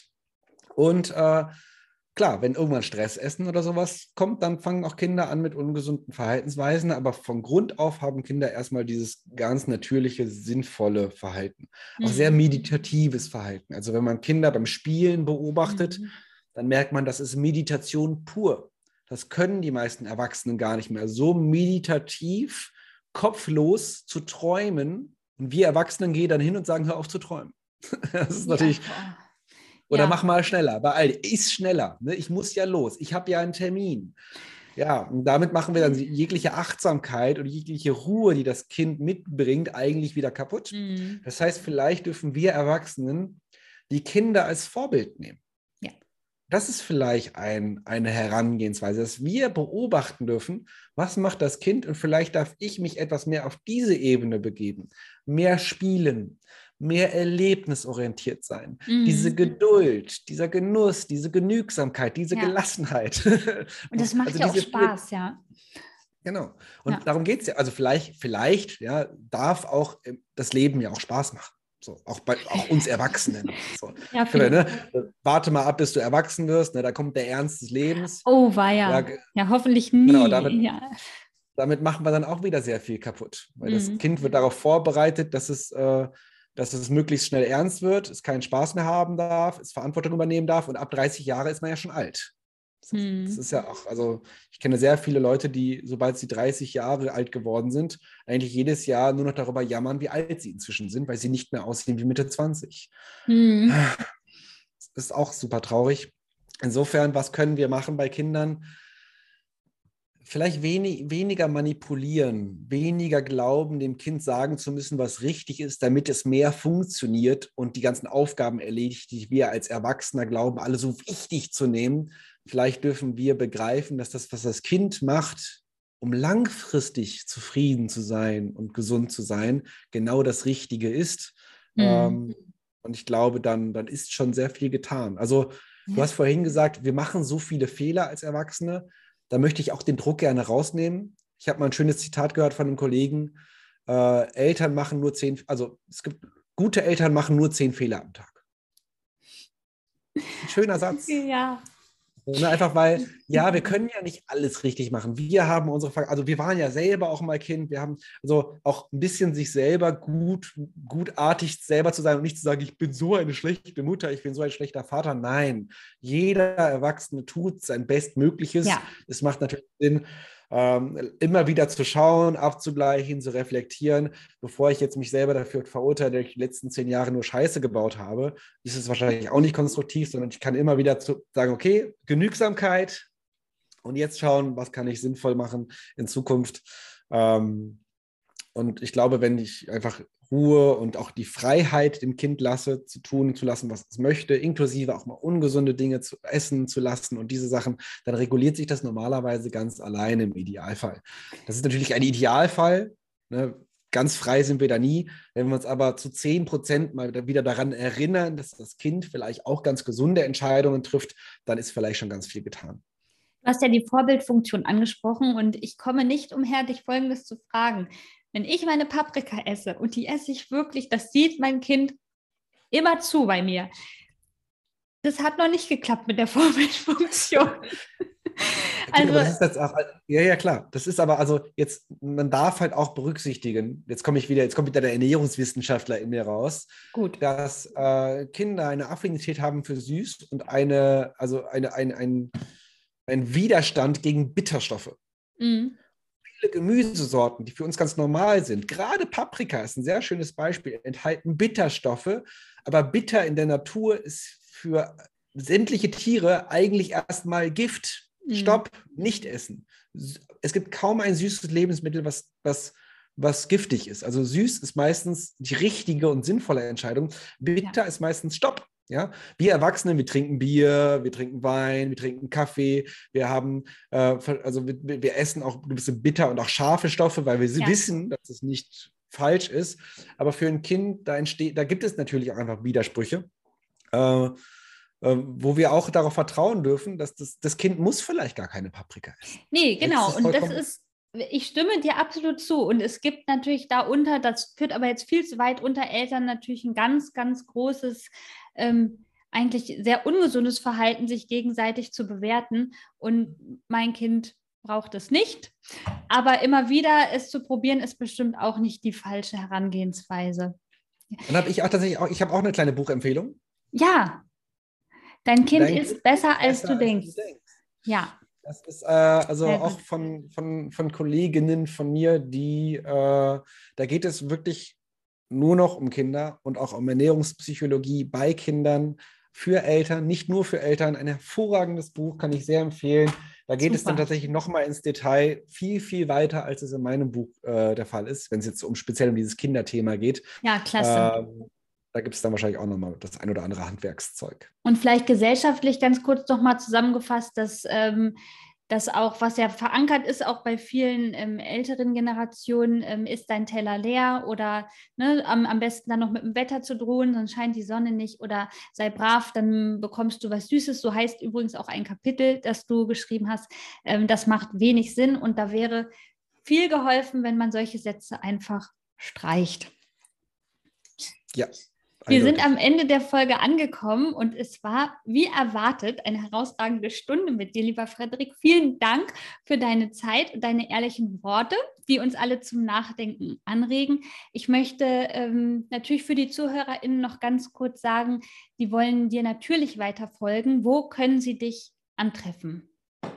Und äh, klar, wenn irgendwann Stressessen oder sowas kommt, dann fangen auch Kinder an mit ungesunden Verhaltensweisen. Aber von Grund auf haben Kinder erstmal dieses ganz natürliche, sinnvolle Verhalten. Auch mhm. sehr meditatives Verhalten. Also wenn man Kinder beim Spielen beobachtet, mhm. dann merkt man, das ist Meditation pur. Das können die meisten Erwachsenen gar nicht mehr. So meditativ, kopflos zu träumen. Und wir Erwachsenen gehen dann hin und sagen, hör auf zu träumen. Das ist natürlich... Ja. Oder ja. mach mal schneller. Bei all ist schneller. Ne? Ich muss ja los. Ich habe ja einen Termin. Ja, und damit machen wir dann jegliche Achtsamkeit und jegliche Ruhe, die das Kind mitbringt, eigentlich wieder kaputt. Mhm. Das heißt, vielleicht dürfen wir Erwachsenen die Kinder als Vorbild nehmen. Ja. Das ist vielleicht ein, eine Herangehensweise, dass wir beobachten dürfen, was macht das Kind, und vielleicht darf ich mich etwas mehr auf diese Ebene begeben, mehr spielen, mehr erlebnisorientiert sein. Mhm. Diese Geduld, dieser Genuss, diese Genügsamkeit, diese ja. Gelassenheit. Und das macht also ja auch Spaß, viele, ja. Genau. Und ja. darum geht es ja. Also vielleicht, vielleicht ja, darf auch das Leben ja auch Spaß machen. So, auch, bei, auch uns Erwachsenen. So. Ja, wir, ne? Warte mal ab, bis du erwachsen wirst. Ne? Da kommt der Ernst des Lebens. Oh, war ja. Ja, ja hoffentlich nie. Genau, damit, ja. damit machen wir dann auch wieder sehr viel kaputt. Weil mhm. das Kind wird darauf vorbereitet, dass es... Äh, dass es möglichst schnell ernst wird, es keinen Spaß mehr haben darf, es Verantwortung übernehmen darf, und ab dreißig Jahre ist man ja schon alt. Das, hm. das ist ja auch, also ich kenne sehr viele Leute, die, sobald sie dreißig Jahre alt geworden sind, eigentlich jedes Jahr nur noch darüber jammern, wie alt sie inzwischen sind, weil sie nicht mehr aussehen wie Mitte zwanzig. Hm. Das ist auch super traurig. Insofern, was können wir machen bei Kindern? Vielleicht wenig, weniger manipulieren, weniger glauben, dem Kind sagen zu müssen, was richtig ist, damit es mehr funktioniert und die ganzen Aufgaben erledigt, die wir als Erwachsener glauben, alle so wichtig zu nehmen. Vielleicht dürfen wir begreifen, dass das, was das Kind macht, um langfristig zufrieden zu sein und gesund zu sein, genau das Richtige ist. Mhm. Ähm, und ich glaube, dann, dann ist schon sehr viel getan. Also du hast vorhin gesagt, wir machen so viele Fehler als Erwachsene. Da möchte ich auch den Druck gerne rausnehmen. Ich habe mal ein schönes Zitat gehört von einem Kollegen. Äh, Eltern machen nur zehn, also es gibt gute Eltern machen nur zehn Fehler am Tag. Ein schöner Satz. Ja. Ne, einfach weil, ja, wir können ja nicht alles richtig machen. Wir haben unsere, also wir waren ja selber auch mal Kind, wir haben also auch ein bisschen sich selber gut, gutartig selber zu sein und nicht zu sagen, ich bin so eine schlechte Mutter, ich bin so ein schlechter Vater. Nein, jeder Erwachsene tut sein Bestmögliches. Ja. Es macht natürlich Sinn, ähm, immer wieder zu schauen, abzugleichen, zu reflektieren, bevor ich jetzt mich selber dafür verurteile, dass ich die letzten zehn Jahre nur Scheiße gebaut habe. Ist es wahrscheinlich auch nicht konstruktiv, sondern ich kann immer wieder zu sagen, okay, Genügsamkeit und jetzt schauen, was kann ich sinnvoll machen in Zukunft. Ähm, und ich glaube, wenn ich einfach Ruhe und auch die Freiheit dem Kind lasse, zu tun, zu lassen, was es möchte, inklusive auch mal ungesunde Dinge zu essen zu lassen und diese Sachen, dann reguliert sich das normalerweise ganz alleine im Idealfall. Das ist natürlich ein Idealfall, ne? Ganz frei sind wir da nie. Wenn wir uns aber zu zehn Prozent mal wieder daran erinnern, dass das Kind vielleicht auch ganz gesunde Entscheidungen trifft, dann ist vielleicht schon ganz viel getan. Du hast ja die Vorbildfunktion angesprochen und ich komme nicht umher, dich Folgendes zu fragen. Wenn ich meine Paprika esse und die esse ich wirklich, das sieht mein Kind immer zu bei mir. Das hat noch nicht geklappt mit der Vorbildfunktion. Okay, aber das ist jetzt auch, ja, ja, klar. Das ist aber, also jetzt, man darf halt auch berücksichtigen, jetzt komme ich wieder, jetzt kommt wieder der Ernährungswissenschaftler in mir raus, Gut. dass äh, Kinder eine Affinität haben für süß und eine, also eine, ein, ein, ein Widerstand gegen Bitterstoffe. Mhm. Viele Gemüsesorten, die für uns ganz normal sind, gerade Paprika ist ein sehr schönes Beispiel, enthalten Bitterstoffe, aber bitter in der Natur ist für sämtliche Tiere eigentlich erstmal Gift. Stopp, nicht essen. Es gibt kaum ein süßes Lebensmittel, was, was, was giftig ist. Also süß ist meistens die richtige und sinnvolle Entscheidung. Bitter ja. ist meistens Stopp. Ja? Wir Erwachsene, wir trinken Bier, wir trinken Wein, wir trinken Kaffee, wir haben, äh, also wir, wir essen auch gewisse bitter und auch scharfe Stoffe, weil wir ja. wissen, dass es nicht falsch ist. Aber für ein Kind, da entsteht, da gibt es natürlich auch einfach Widersprüche. Äh, wo wir auch darauf vertrauen dürfen, dass das, das Kind muss vielleicht gar keine Paprika essen. Nee, genau. Das und das ist, ich stimme dir absolut zu. Und es gibt natürlich darunter, das führt aber jetzt viel zu weit, unter Eltern natürlich ein ganz, ganz großes, ähm, eigentlich sehr ungesundes Verhalten, sich gegenseitig zu bewerten. Und mein Kind braucht es nicht. Aber immer wieder es zu probieren, ist bestimmt auch nicht die falsche Herangehensweise. Dann habe ich auch tatsächlich auch, ich habe auch eine kleine Buchempfehlung. Ja. Dein Kind Dein ist kind besser, ist als, besser du, als denkst. du denkst. Ja. Das ist äh, also Sehr auch von, von, von Kolleginnen von mir, die, äh, da geht es wirklich nur noch um Kinder und auch um Ernährungspsychologie bei Kindern, für Eltern, nicht nur für Eltern. Ein hervorragendes Buch, kann ich sehr empfehlen. Da geht Super. es dann tatsächlich nochmal ins Detail, viel, viel weiter, als es in meinem Buch äh, der Fall ist, wenn es jetzt um speziell um dieses Kinderthema geht. Ja, klasse. Ähm, Da gibt es dann wahrscheinlich auch nochmal das ein oder andere Handwerkszeug. Und vielleicht gesellschaftlich ganz kurz nochmal zusammengefasst, dass ähm, das auch, was ja verankert ist, auch bei vielen ähm, älteren Generationen, ähm, ist dein Teller leer oder ne, am, am besten dann noch mit dem Wetter zu drohen, sonst scheint die Sonne nicht oder sei brav, dann bekommst du was Süßes. So heißt übrigens auch ein Kapitel, das du geschrieben hast. Ähm, das macht wenig Sinn und da wäre viel geholfen, wenn man solche Sätze einfach streicht. Ja. Wir sind am Ende der Folge angekommen und es war, wie erwartet, eine herausragende Stunde mit dir, lieber Frederik. Vielen Dank für deine Zeit und deine ehrlichen Worte, die uns alle zum Nachdenken anregen. Ich möchte ähm, natürlich für die ZuhörerInnen noch ganz kurz sagen, die wollen dir natürlich weiter folgen. Wo können sie dich antreffen?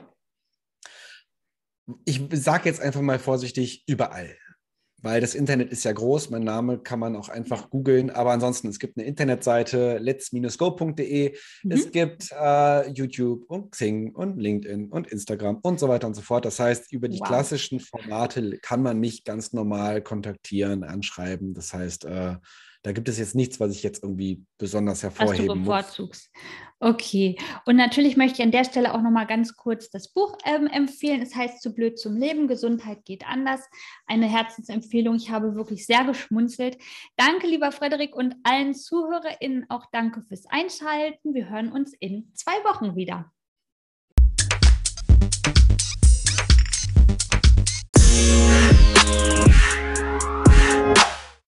Ich sage jetzt einfach mal vorsichtig, überall. Weil das Internet ist ja groß, mein Name kann man auch einfach ja. googeln, aber ansonsten, es gibt eine Internetseite lets go punkt de, mhm. es gibt äh, YouTube und Xing und LinkedIn und Instagram und so weiter und so fort. Das heißt, über die wow. klassischen Formate kann man mich ganz normal kontaktieren, anschreiben. Das heißt, äh, da gibt es jetzt nichts, was ich jetzt irgendwie besonders hervorheben was du bevorzugst. Muss. Okay. Und natürlich möchte ich an der Stelle auch noch mal ganz kurz das Buch ähm, empfehlen. Es heißt Zu blöd zum Leben, Gesundheit geht anders. Eine Herzensempfehlung. Ich habe wirklich sehr geschmunzelt. Danke, lieber Frederik, und allen ZuhörerInnen auch danke fürs Einschalten. Wir hören uns in zwei Wochen wieder.